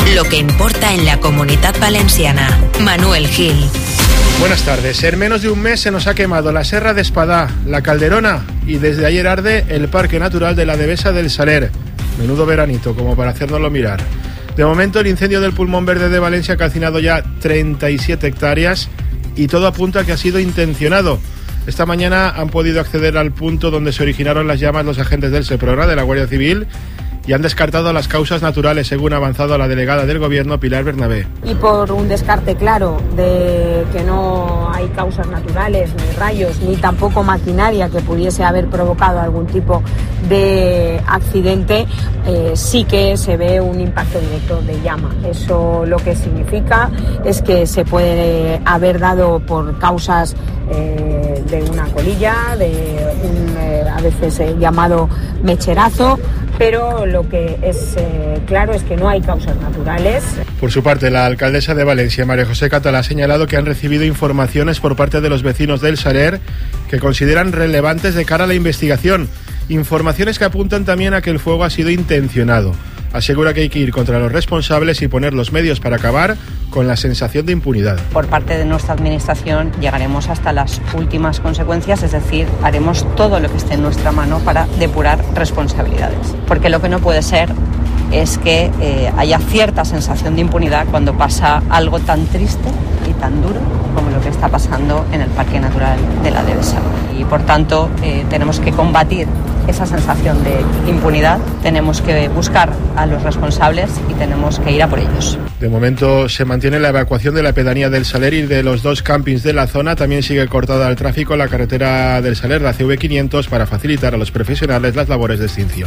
Lo que importa en la Comunidad Valenciana. Manuel Gil. Buenas tardes. En menos de un mes se nos ha quemado la Serra de Espadá, la Calderona y desde ayer arde el Parque Natural de la Devesa del Saler. Menudo veranito, como para hacérnoslo mirar. De momento el incendio del pulmón verde de Valencia ha calcinado ya treinta y siete hectáreas y todo apunta a que ha sido intencionado. Esta mañana han podido acceder al punto donde se originaron las llamas los agentes del SEPRONA, de la Guardia Civil, y han descartado las causas naturales, según ha avanzado la delegada del Gobierno, Pilar Bernabé. Y por un descarte claro de que no hay causas naturales, ni rayos, ni tampoco maquinaria que pudiese haber provocado algún tipo de accidente, eh, sí que se ve un impacto directo de llama. Eso lo que significa es que se puede haber dado por causas eh, de una colilla, de un eh, a veces eh, llamado mecherazo, pero lo que es eh, claro es que no hay causas naturales. Por su parte, la alcaldesa de Valencia, María José Catalá, ha señalado que han recibido informaciones por parte de los vecinos del Saler que consideran relevantes de cara a la investigación. Informaciones que apuntan también a que el fuego ha sido intencionado. Asegura que hay que ir contra los responsables y poner los medios para acabar con la sensación de impunidad. Por parte de nuestra administración llegaremos hasta las últimas consecuencias, es decir, haremos todo lo que esté en nuestra mano para depurar responsabilidades. Porque lo que no puede ser es que eh, haya cierta sensación de impunidad cuando pasa algo tan triste y tan duro como lo que está pasando en el Parque Natural de la Devesa. Y por tanto eh, tenemos que combatir esa sensación de impunidad, tenemos que buscar a los responsables y tenemos que ir a por ellos. De momento se mantiene la evacuación de la pedanía del Saler y de los dos campings de la zona. También sigue cortada al tráfico la carretera del Saler, la C V quinientos, para facilitar a los profesionales las labores de extinción.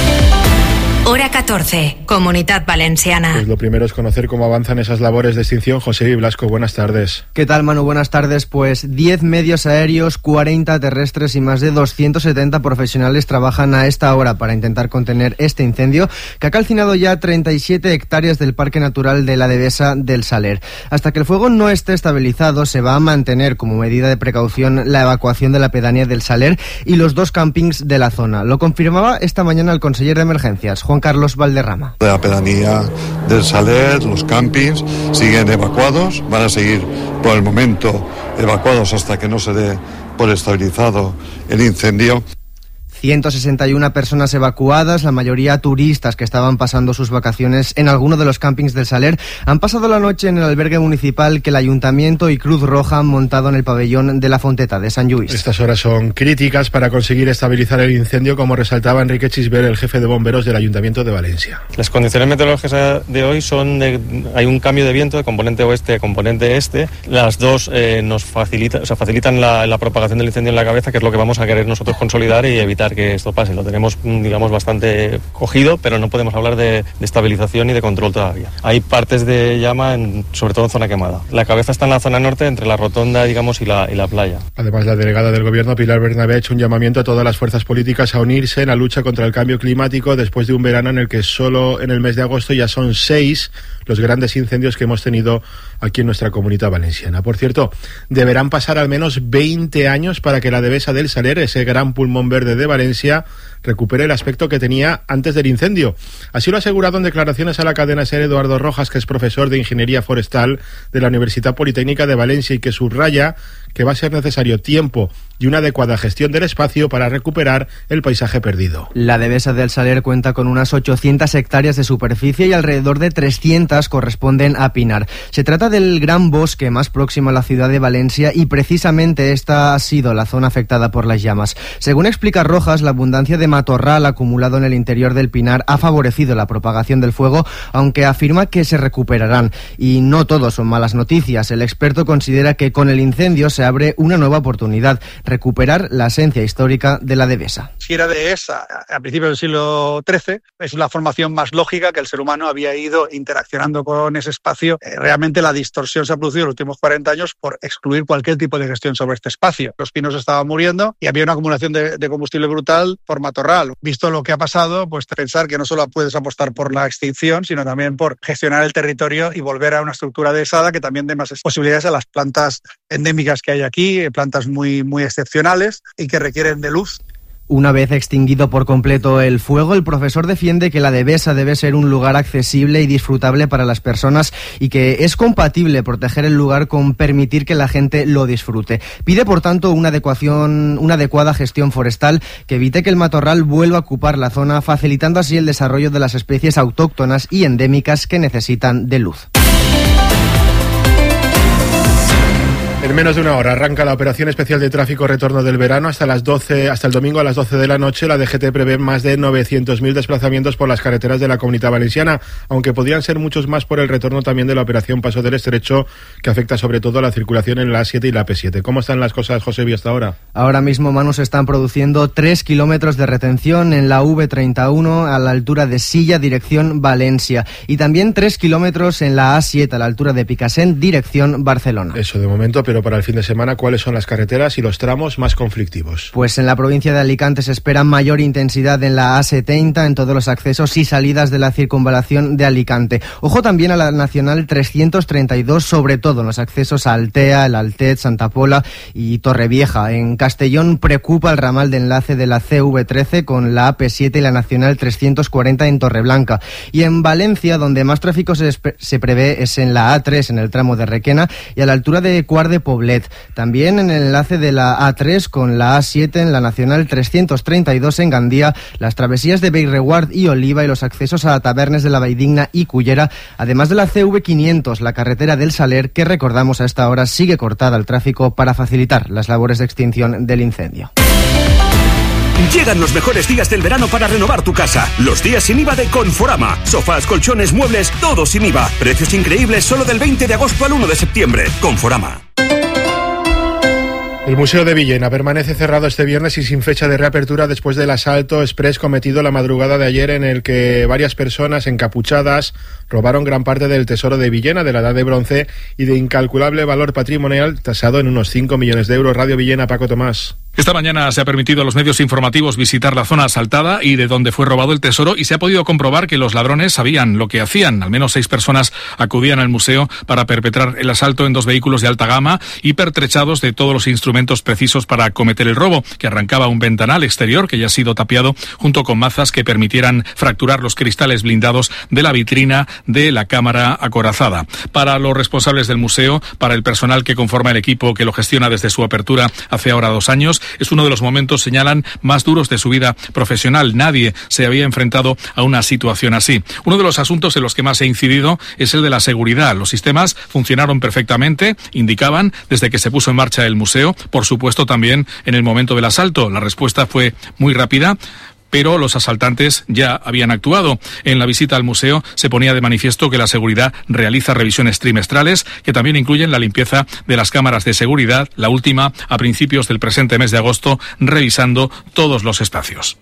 Hora catorce, Comunidad Valenciana. Pues lo primero es conocer cómo avanzan esas labores de extinción. José Blasco, buenas tardes. ¿Qué tal, Manu? Buenas tardes. Pues diez medios aéreos, cuarenta terrestres y más de doscientos setenta profesionales trabajan a esta hora para intentar contener este incendio que ha calcinado ya treinta y siete hectáreas del Parque Natural de la Devesa del Saler. Hasta que el fuego no esté estabilizado, se va a mantener como medida de precaución la evacuación de la pedanía del Saler y los dos campings de la zona. Lo confirmaba esta mañana el conseller de Emergencias, Juan Carlos Valderrama. La pedanía del Saler, los campings siguen evacuados, van a seguir por el momento evacuados hasta que no se dé por estabilizado el incendio. ciento sesenta y una personas evacuadas, la mayoría turistas que estaban pasando sus vacaciones en alguno de los campings del Saler, han pasado la noche en el albergue municipal que el Ayuntamiento y Cruz Roja han montado en el pabellón de la Fonteta de Sant Lluís. Estas horas son críticas para conseguir estabilizar el incendio, como resaltaba Enrique Chisber, el jefe de bomberos del Ayuntamiento de Valencia. Las condiciones meteorológicas de hoy son de, hay un cambio de viento de componente oeste a componente este. Las dos eh, nos facilitan, o sea, facilitan la, la propagación del incendio en la cabeza, que es lo que vamos a querer nosotros consolidar y evitar que esto pase. Lo tenemos, digamos, bastante cogido, pero no podemos hablar de, de estabilización y de control todavía. Hay partes de llama, en, sobre todo en zona quemada. La cabeza está en la zona norte, entre la rotonda, digamos, y la, y la playa. Además, la delegada del Gobierno, Pilar Bernabé, ha hecho un llamamiento a todas las fuerzas políticas a unirse en la lucha contra el cambio climático después de un verano en el que solo en el mes de agosto ya son seis los grandes incendios que hemos tenido aquí en nuestra Comunidad Valenciana. Por cierto, deberán pasar al menos veinte años para que la Devesa del Saler, ese gran pulmón verde de Valencia, recupere el aspecto que tenía antes del incendio. Así lo ha asegurado en declaraciones a la cadena SER Eduardo Rojas, que es profesor de Ingeniería Forestal de la Universidad Politécnica de Valencia y que subraya que va a ser necesario tiempo y una adecuada gestión del espacio para recuperar el paisaje perdido. La Devesa del Saler cuenta con unas ochocientas hectáreas de superficie y alrededor de trescientas corresponden a pinar. Se trata del gran bosque más próximo a la ciudad de Valencia y precisamente esta ha sido la zona afectada por las llamas. Según explica Rojas, la abundancia de matorral acumulado en el interior del pinar ha favorecido la propagación del fuego, aunque afirma que se recuperarán. Y no todo son malas noticias. El experto considera que con el incendio se abre una nueva oportunidad: recuperar la esencia histórica de la Devesa. Si era de esa, a principios del siglo trece, es la formación más lógica que el ser humano había ido interaccionando con ese espacio. Eh, realmente la distorsión se ha producido en los últimos cuarenta años por excluir cualquier tipo de gestión sobre este espacio. Los pinos estaban muriendo y había una acumulación de, de combustible brutal por matorral. Visto lo que ha pasado, pues pensar que no solo puedes apostar por la extinción, sino también por gestionar el territorio y volver a una estructura dehesada que también dé más posibilidades a las plantas endémicas que hay aquí, plantas muy, muy excepcionales y que requieren de luz. Una vez extinguido por completo el fuego, el profesor defiende que la Devesa debe ser un lugar accesible y disfrutable para las personas y que es compatible proteger el lugar con permitir que la gente lo disfrute. Pide, por tanto, una adecuación, una adecuada gestión forestal que evite que el matorral vuelva a ocupar la zona, facilitando así el desarrollo de las especies autóctonas y endémicas que necesitan de luz. En menos de una hora arranca la operación especial de tráfico retorno del verano. Hasta las doce, hasta el domingo a las doce de la noche, la D G T prevé más de novecientos mil desplazamientos por las carreteras de la Comunidad Valenciana, aunque podrían ser muchos más por el retorno también de la operación Paso del Estrecho, que afecta sobre todo a la circulación en la A siete y la P siete. ¿Cómo están las cosas, Josebi, hasta ahora? Ahora mismo, Manu, se están produciendo tres kilómetros de retención en la V treinta y uno a la altura de Silla, dirección Valencia, y también tres kilómetros en la A siete a la altura de Picassent, dirección Barcelona. Eso de momento, pero para el fin de semana, ¿cuáles son las carreteras y los tramos más conflictivos? Pues en la provincia de Alicante se espera mayor intensidad en la A setenta, en todos los accesos y salidas de la circunvalación de Alicante. Ojo también a la Nacional trescientos treinta y dos, sobre todo en los accesos a Altea, el Altet, Santa Pola y Torrevieja. En Castellón preocupa el ramal de enlace de la C V trece con la A P siete y la Nacional trescientos cuarenta en Torreblanca. Y en Valencia, donde más tráfico se, se prevé, es en la A tres, en el tramo de Requena y a la altura de Cuart de Poblet. También en el enlace de la A tres con la A siete en la Nacional trescientos treinta y dos en Gandía, las travesías de Bellreguard y Oliva y los accesos a Tabernes de la Valldigna y Cullera, además de la C V quinientos, la carretera del Saler, que recordamos a esta hora sigue cortada al tráfico para facilitar las labores de extinción del incendio. Llegan los mejores días del verano para renovar tu casa. Los días sin I V A de Conforama. Sofás, colchones, muebles, todo sin I V A. Precios increíbles solo del veinte de agosto al uno de septiembre. Conforama. El Museo de Villena permanece cerrado este viernes y sin fecha de reapertura después del asalto exprés cometido la madrugada de ayer, en el que varias personas encapuchadas robaron gran parte del tesoro de Villena de la Edad de Bronce y de incalculable valor patrimonial, tasado en unos cinco millones de euros. Radio Villena, Paco Tomás. Esta mañana se ha permitido a los medios informativos visitar la zona asaltada y de donde fue robado el tesoro, y se ha podido comprobar que los ladrones sabían lo que hacían. Al menos seis personas acudían al museo para perpetrar el asalto en dos vehículos de alta gama y pertrechados de todos los instrumentos precisos para cometer el robo, que arrancaba un ventanal exterior que ya ha sido tapiado, junto con mazas que permitieran fracturar los cristales blindados de la vitrina de la cámara acorazada. Para los responsables del museo, para el personal que conforma el equipo que lo gestiona desde su apertura hace ahora dos años, es uno de los momentos, señalan, más duros de su vida profesional. Nadie se había enfrentado a una situación así. Uno de los asuntos en los que más he incidido es el de la seguridad. Los sistemas funcionaron perfectamente, indicaban, desde que se puso en marcha el museo. Por supuesto, también en el momento del asalto. La respuesta fue muy rápida, pero los asaltantes ya habían actuado. En la visita al museo se ponía de manifiesto que la seguridad realiza revisiones trimestrales, que también incluyen la limpieza de las cámaras de seguridad, la última a principios del presente mes de agosto, revisando todos los espacios.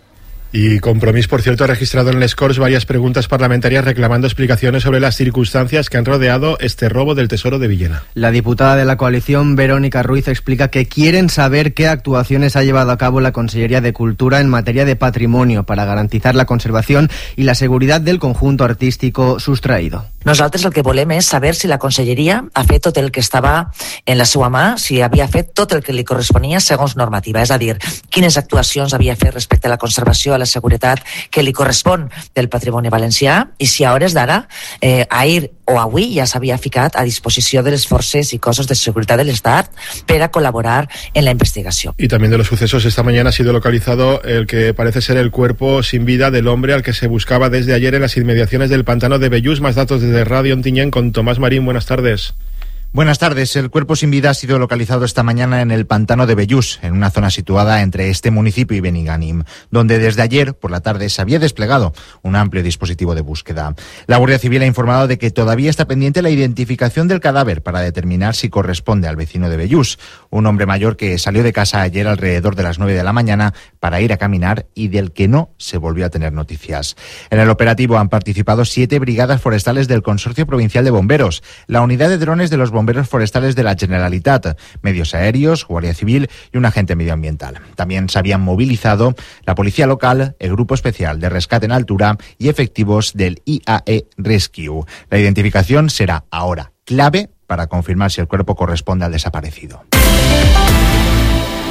Y Compromís, por cierto, ha registrado en les Corts varias preguntas parlamentarias reclamando explicaciones sobre las circunstancias que han rodeado este robo del tesoro de Villena. La diputada de la coalición, Verónica Ruiz, explica que quieren saber qué actuaciones ha llevado a cabo la Conselleria de Cultura en materia de patrimonio para garantizar la conservación y la seguridad del conjunto artístico sustraído. Nosaltres el que volem és saber si la Conselleria ha fet tot el que estava en la seva mà, si havia fet tot el que li corresponia segons normativa, és a dir, quines actuacions havia fet respecte a la conservació, a la seguretat que li correspon del patrimoni valencià, i si a hores d'ara, eh, ahir o avui ja s'havia ficat a disposició de les forces i cossos de seguretat de l'Estat per a colaborar en la investigació. Y también de los sucesos, esta mañana ha sido localizado el que parece ser el cuerpo sin vida del hombre al que se buscaba desde ayer en las inmediaciones del pantano de Bellús. Más datos desde Radio Ontinyent con Tomás Marín. Buenas tardes. Buenas tardes. El cuerpo sin vida ha sido localizado esta mañana en el pantano de Bellús, en una zona situada entre este municipio y Benigànim, donde desde ayer por la tarde se había desplegado un amplio dispositivo de búsqueda. La Guardia Civil ha informado de que todavía está pendiente la identificación del cadáver para determinar si corresponde al vecino de Bellús, un hombre mayor que salió de casa ayer alrededor de las nueve de la mañana para ir a caminar y del que no se volvió a tener noticias. En el operativo han participado siete brigadas forestales del Consorcio Provincial de Bomberos, la unidad de drones de los bomberos forestales de la Generalitat, medios aéreos, Guardia Civil y un agente medioambiental. También se habían movilizado la policía local, el Grupo Especial de Rescate en Altura y efectivos del I A E Rescue. La identificación será ahora clave para confirmar si el cuerpo corresponde al desaparecido.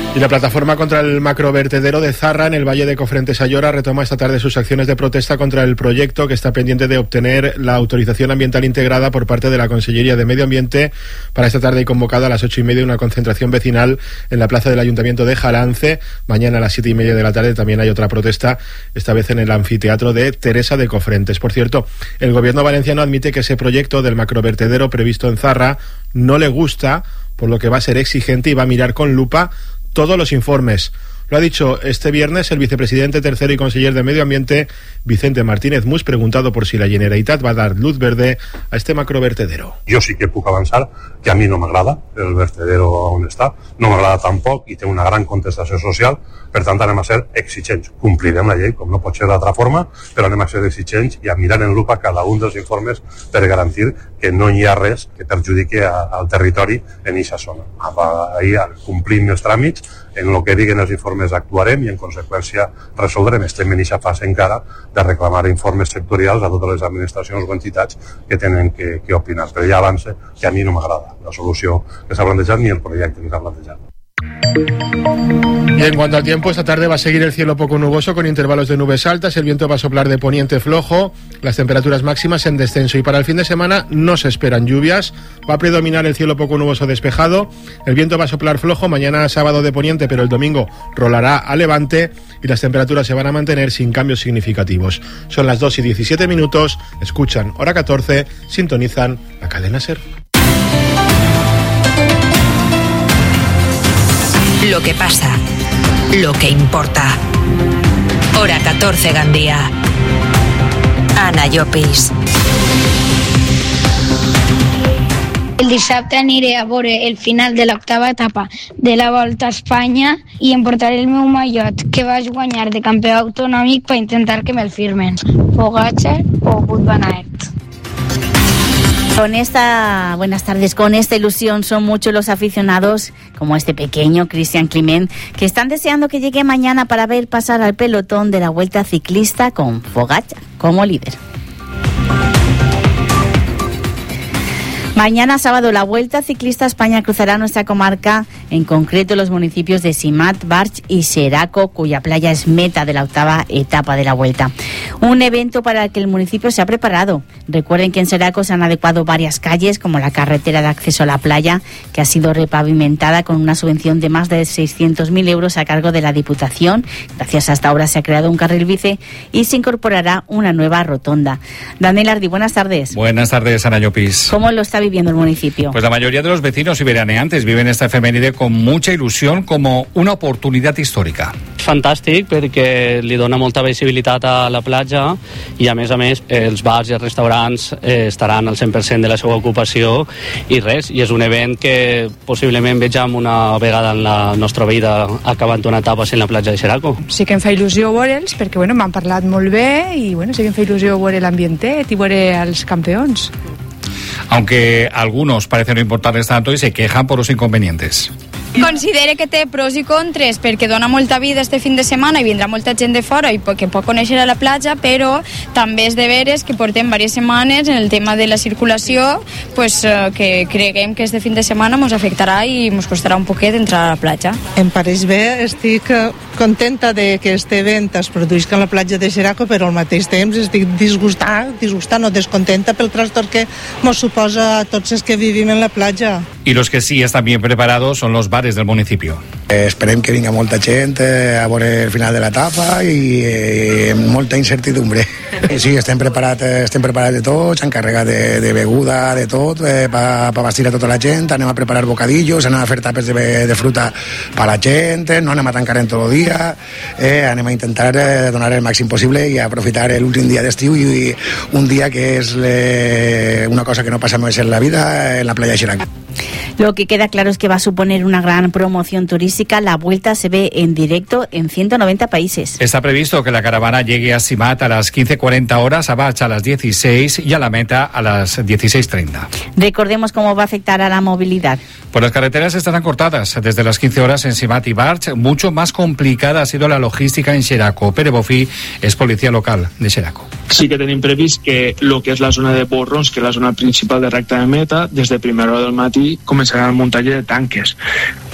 Y la plataforma contra el macrovertedero de Zarra en el Valle de Cofrentes Ayora retoma esta tarde sus acciones de protesta contra el proyecto, que está pendiente de obtener la autorización ambiental integrada por parte de la Consellería de Medio Ambiente. Para esta tarde hay convocada a las ocho y media una concentración vecinal en la plaza del Ayuntamiento de Jalance. Mañana a las siete y media de la tarde también hay otra protesta, esta vez en el anfiteatro de Teresa de Cofrentes. Por cierto, el gobierno valenciano admite que ese proyecto del macrovertedero previsto en Zarra no le gusta, por lo que va a ser exigente y va a mirar con lupa todos los informes. Lo ha dicho este viernes el vicepresidente tercero y conseller de Medio Ambiente, Vicente Martínez Mus, preguntado por si la Generalitat va a dar luz verde a este macrovertedero. Jo sí que puc avançar que a mi no m'agrada el vertedero on està, no m'agrada tampoc i té una gran contestació social, per tant anem a ser exigents. Complirem la llei, com no pot ser d'altra forma, però anem a ser exigents i a mirar en lupa cada un dels informes per garantir que no hi ha res que perjudiqui a, al territori en aquesta zona. Ahir complim els tràmits, en el que diguen els informes actuarem i en conseqüència resoldrem. Estem en aquesta fase encara de reclamar informes sectorials a totes les administracions o entitats que tenen que, que opinar, però ja avance que a mi no m'agrada la solució que s'ha plantejat ni el projecte que s'ha plantejat. Y en cuanto al tiempo, esta tarde va a seguir el cielo poco nuboso con intervalos de nubes altas, el viento va a soplar de poniente flojo, las temperaturas máximas en descenso y para el fin de semana no se esperan lluvias, va a predominar el cielo poco nuboso despejado, el viento va a soplar flojo, mañana sábado de poniente, pero el domingo rolará a levante y las temperaturas se van a mantener sin cambios significativos. Son las dos y diecisiete minutos, escuchan Hora catorce, sintonizan la cadena SER. Lo que pasa, lo que importa. Hora catorce, Gandía. Ana Llopis. El dissabte aniré a veure el final de l'octava etapa de la Volta a Espanya i em portaré el meu mallot que vaig guanyar de campió autonòmic per intentar que me'l firmen. Pogacar o Wout van Aert. Con esta, buenas tardes, con esta ilusión son muchos los aficionados, como este pequeño Cristian Climent, que están deseando que llegue mañana para ver pasar al pelotón de la Vuelta Ciclista con Pogacar como líder. Mañana sábado la Vuelta Ciclista a España cruzará nuestra comarca, en concreto los municipios de Simat, Barx y Xeraco, cuya playa es meta de la octava etapa de la Vuelta. Un evento para el que el municipio se ha preparado. Recuerden que en Xeraco se han adecuado varias calles, como la carretera de acceso a la playa, que ha sido repavimentada con una subvención de más de seiscientos mil euros a cargo de la Diputación. Gracias a esta obra se ha creado un carril bici y se incorporará una nueva rotonda. Daniel Ardi, buenas tardes. Buenas tardes, Ana Llopis. ¿Cómo lo está viviendo el municipio? Pues la mayoría de los vecinos y veraneantes viven esta efeméride con mucha ilusión como una oportunidad histórica. Fantàstic, perquè li dona molta visibilitat a la platja i a més a més els bars i els restaurants eh, estaran al cent per cent de la seva ocupació i res, i és un event que possiblement vegem una vegada en la nostra vida acabant una etapa en la platja de Xeraco. Sí que em fa il·lusió veure'ls perquè bueno, m'han parlat molt bé i bueno, sí que em fa il·lusió veure l'ambientet i veure els campions. Aunque algunos parecen no importarles tanto y se quejan por los inconvenientes. Considere que té pros i contres perquè dona molta vida este fin de setmana i vindrà molta gent de fora i que pot conèixer a la platja, però també és de veres que portem diverses setmanes en el tema de la circulació, pues, eh, que creguem que este fin de setmana ens afectarà i ens costarà un poquet entrar a la platja. Em pareix bé, estic contenta de que este event es produïsca a la platja de Xeraco, però al mateix temps estic disgustada, disgustada, no descontenta pel trastorn que ens suposa a tots els que vivim en la platja. Y los que sí están bien preparados son los bares del municipio. Eh, esperem que vinga molta gent eh, a veure el final de l'etapa i eh, molta incertidumbre. Sí, estem preparats, estem preparats de tot, s'han encarregat de, de beguda, de tot, eh, per pa vestir a tota la gent, anem a preparar bocadillos, anem a fer tapes de, de fruta per a la gent, no anem a tancar en tot el dia, eh, anem a intentar eh, donar el màxim possible i aprofitar l'últim dia d'estiu i, i un dia que és le, una cosa que no passa més en la vida, en la playa de Xeraco. Lo que queda claro es que va a suponer una gran promoción turística. La Vuelta se ve en directo en ciento noventa países. Está previsto que la caravana llegue a Simat a las quince cuarenta horas, a Barx a las dieciséis y a la meta a las dieciséis treinta. Recordemos cómo va a afectar a la movilidad. Pues las carreteras estarán cortadas desde las quince horas en Simat y Barx. Mucho más complicada ha sido la logística en Xeraco. Pere Bofí es policía local de Xeraco. Sí que tenim previst que el que és la zona de Borrons, que és la zona principal de recta de meta, des de primera hora del matí començarà el muntatge de tanques.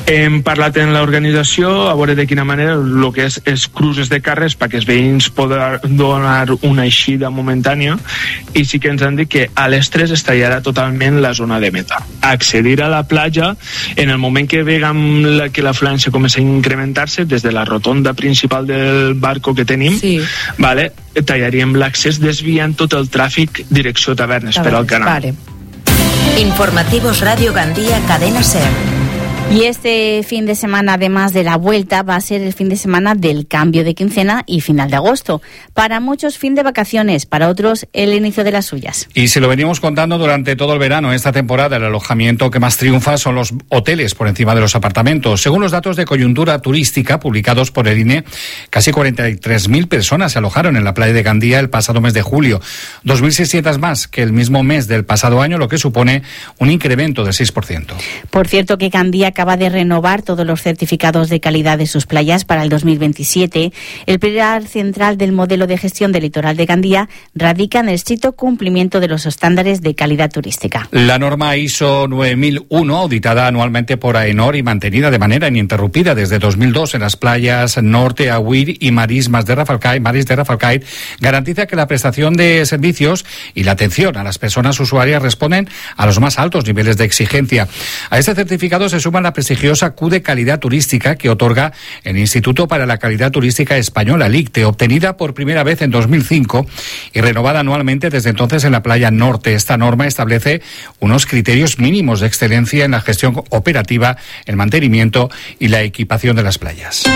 Hem parlat en l'organització a veure de quina manera el que és, és cruces de carres perquè els veïns poden donar una eixida momentània, i sí que ens han dit que a les tres es tallarà totalment la zona de meta. Accedir a la platja, en el moment que vegam la, que l'afluència comença a incrementar-se, des de la rotonda principal del barco que tenim, sí. vale, tallaríem l'accés desviant tot el tràfic direcció Tavernes, per al canal. Vale. Informativos Radio Gandía, Cadena SER. Y este fin de semana, además de la vuelta, va a ser el fin de semana del cambio de quincena y final de agosto. Para muchos, fin de vacaciones, para otros, el inicio de las suyas. Y se lo venimos contando durante todo el verano, esta temporada, el alojamiento que más triunfa son los hoteles por encima de los apartamentos. Según los datos de coyuntura turística publicados por el I N E, casi cuarenta y tres mil personas se alojaron en la playa de Gandía el pasado mes de julio, dos mil seiscientas más que el mismo mes del pasado año, lo que supone un incremento del seis por ciento. Por cierto, que Gandía acaba de renovar todos los certificados de calidad de sus playas para el dos mil veintisiete. El pilar central del modelo de gestión del litoral de Gandía radica en el estricto cumplimiento de los estándares de calidad turística. La norma I S O nueve mil uno, auditada anualmente por AENOR y mantenida de manera ininterrumpida desde dos mil dos en las playas Norte, Agüir y Marismas de Rafalcait, Maris de Rafalcait, garantiza que la prestación de servicios y la atención a las personas usuarias responden a los más altos niveles de exigencia. A este certificado se suma la prestigiosa Q de Calidad Turística que otorga el Instituto para la Calidad Turística Española, el I C T E, obtenida por primera vez en dos mil cinco y renovada anualmente desde entonces en la playa Norte. Esta norma establece unos criterios mínimos de excelencia en la gestión operativa, el mantenimiento y la equipación de las playas.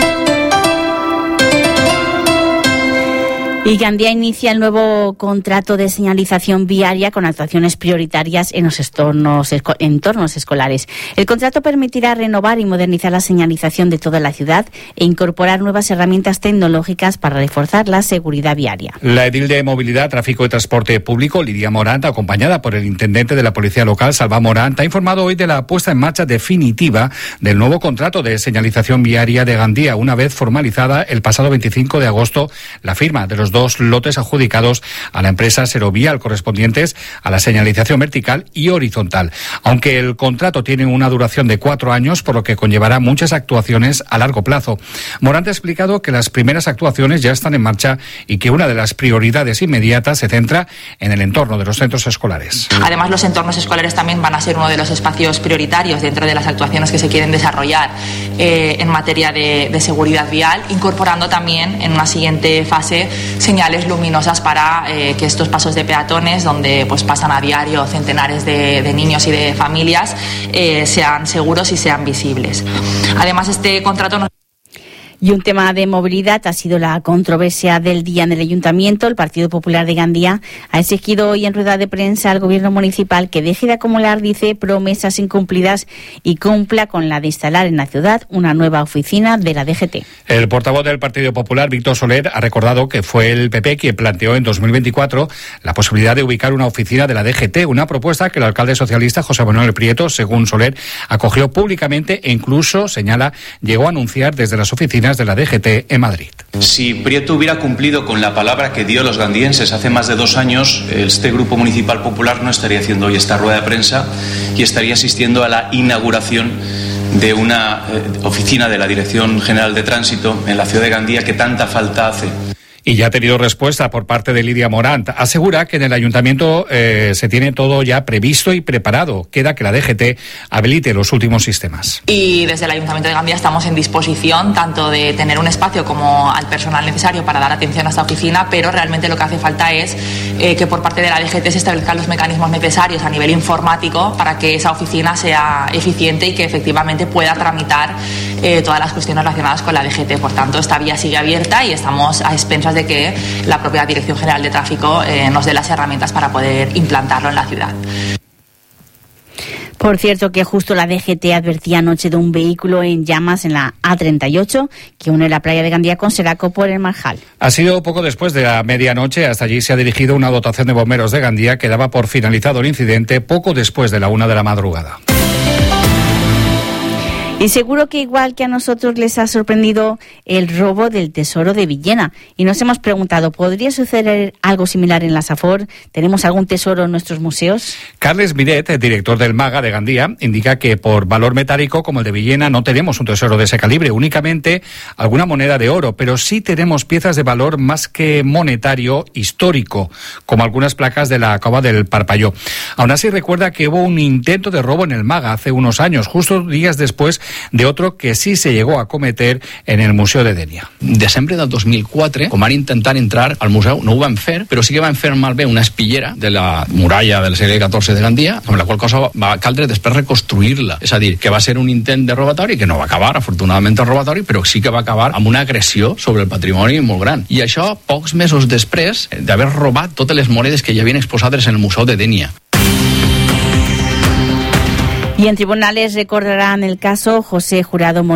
Y Gandía inicia el nuevo contrato de señalización viaria con actuaciones prioritarias en los entornos, entornos escolares. El contrato permitirá renovar y modernizar la señalización de toda la ciudad e incorporar nuevas herramientas tecnológicas para reforzar la seguridad viaria. La edil de Movilidad, Tráfico y Transporte Público, Lidia Morant, acompañada por el intendente de la Policía Local, Salva Morant, ha informado hoy de la puesta en marcha definitiva del nuevo contrato de señalización viaria de Gandía, una vez formalizada el pasado veinticinco de agosto la firma de los dos dos lotes adjudicados a la empresa Serovial correspondientes a la señalización vertical y horizontal. Aunque el contrato tiene una duración de cuatro años, por lo que conllevará muchas actuaciones a largo plazo. Morant ha explicado que las primeras actuaciones ya están en marcha y que una de las prioridades inmediatas se centra en el entorno de los centros escolares. Además, los entornos escolares también van a ser uno de los espacios prioritarios dentro de las actuaciones que se quieren desarrollar eh, en materia de, de seguridad vial, incorporando también en una siguiente fase señales luminosas para eh, que estos pasos de peatones, donde pues pasan a diario centenares de, de niños y de familias, eh, sean seguros y sean visibles. Además, este contrato nos... Y un tema de movilidad ha sido la controversia del día en el Ayuntamiento. El Partido Popular de Gandía ha exigido hoy en rueda de prensa al Gobierno municipal que deje de acumular, dice, promesas incumplidas y cumpla con la de instalar en la ciudad una nueva oficina de la D G T. El portavoz del Partido Popular, Víctor Soler, ha recordado que fue el P P quien planteó en dos mil veinticuatro la posibilidad de ubicar una oficina de la D G T, una propuesta que el alcalde socialista José Manuel Prieto, según Soler, acogió públicamente e incluso, señala, llegó a anunciar desde las oficinas de la D G T en Madrid. Si Prieto hubiera cumplido con la palabra que dio a los gandienses hace más de dos años, este Grupo Municipal Popular no estaría haciendo hoy esta rueda de prensa y estaría asistiendo a la inauguración de una eh, oficina de la Dirección General de Tránsito en la ciudad de Gandía que tanta falta hace. Y ya ha tenido respuesta por parte de Lidia Morant. Asegura que en el ayuntamiento eh, se tiene todo ya previsto y preparado. Queda que la D G T habilite los últimos sistemas. Y desde el Ayuntamiento de Gandía estamos en disposición tanto de tener un espacio como al personal necesario para dar atención a esta oficina, pero realmente lo que hace falta es eh, que por parte de la D G T se establezcan los mecanismos necesarios a nivel informático para que esa oficina sea eficiente y que efectivamente pueda tramitar eh, todas las cuestiones relacionadas con la D G T. Por tanto, esta vía sigue abierta y estamos a expensas de que la propia Dirección General de Tráfico eh, nos dé las herramientas para poder implantarlo en la ciudad. Por cierto, que justo la D G T advertía anoche de un vehículo en llamas en la A treinta y ocho que une la playa de Gandía con Seraco por el Marjal. Ha sido poco después de la medianoche. Hasta allí se ha dirigido una dotación de bomberos de Gandía que daba por finalizado el incidente poco después de la una de la madrugada. Y seguro que igual que a nosotros les ha sorprendido el robo del tesoro de Villena. Y nos hemos preguntado, ¿podría suceder algo similar en la Safor? ¿Tenemos algún tesoro en nuestros museos? Carles Miret, director del MAGA de Gandía, indica que por valor metálico como el de Villena no tenemos un tesoro de ese calibre, únicamente alguna moneda de oro, pero sí tenemos piezas de valor más que monetario, histórico, como algunas placas de la Cova del Parpalló. Aún así recuerda que hubo un intento de robo en el MAGA hace unos años, justo días después de otro que sí se llegó a cometer en el Museu de Dénia. Desembre del dos mil quatre, com van intentar entrar al museu, no ho van fer, però sí que van fer malbé una espillera de la muralla del segle catorze de Gandia, amb la qual cosa va caldre després reconstruir-la. És a dir, que va ser un intent de robatori que no va acabar, afortunadament, el robatori, però sí que va acabar amb una agressió sobre el patrimoni molt gran. I això pocs mesos després d'haver robat totes les monedes que hi havien exposades en el Museu de Dénia. Y en tribunales recordarán el caso José Jurado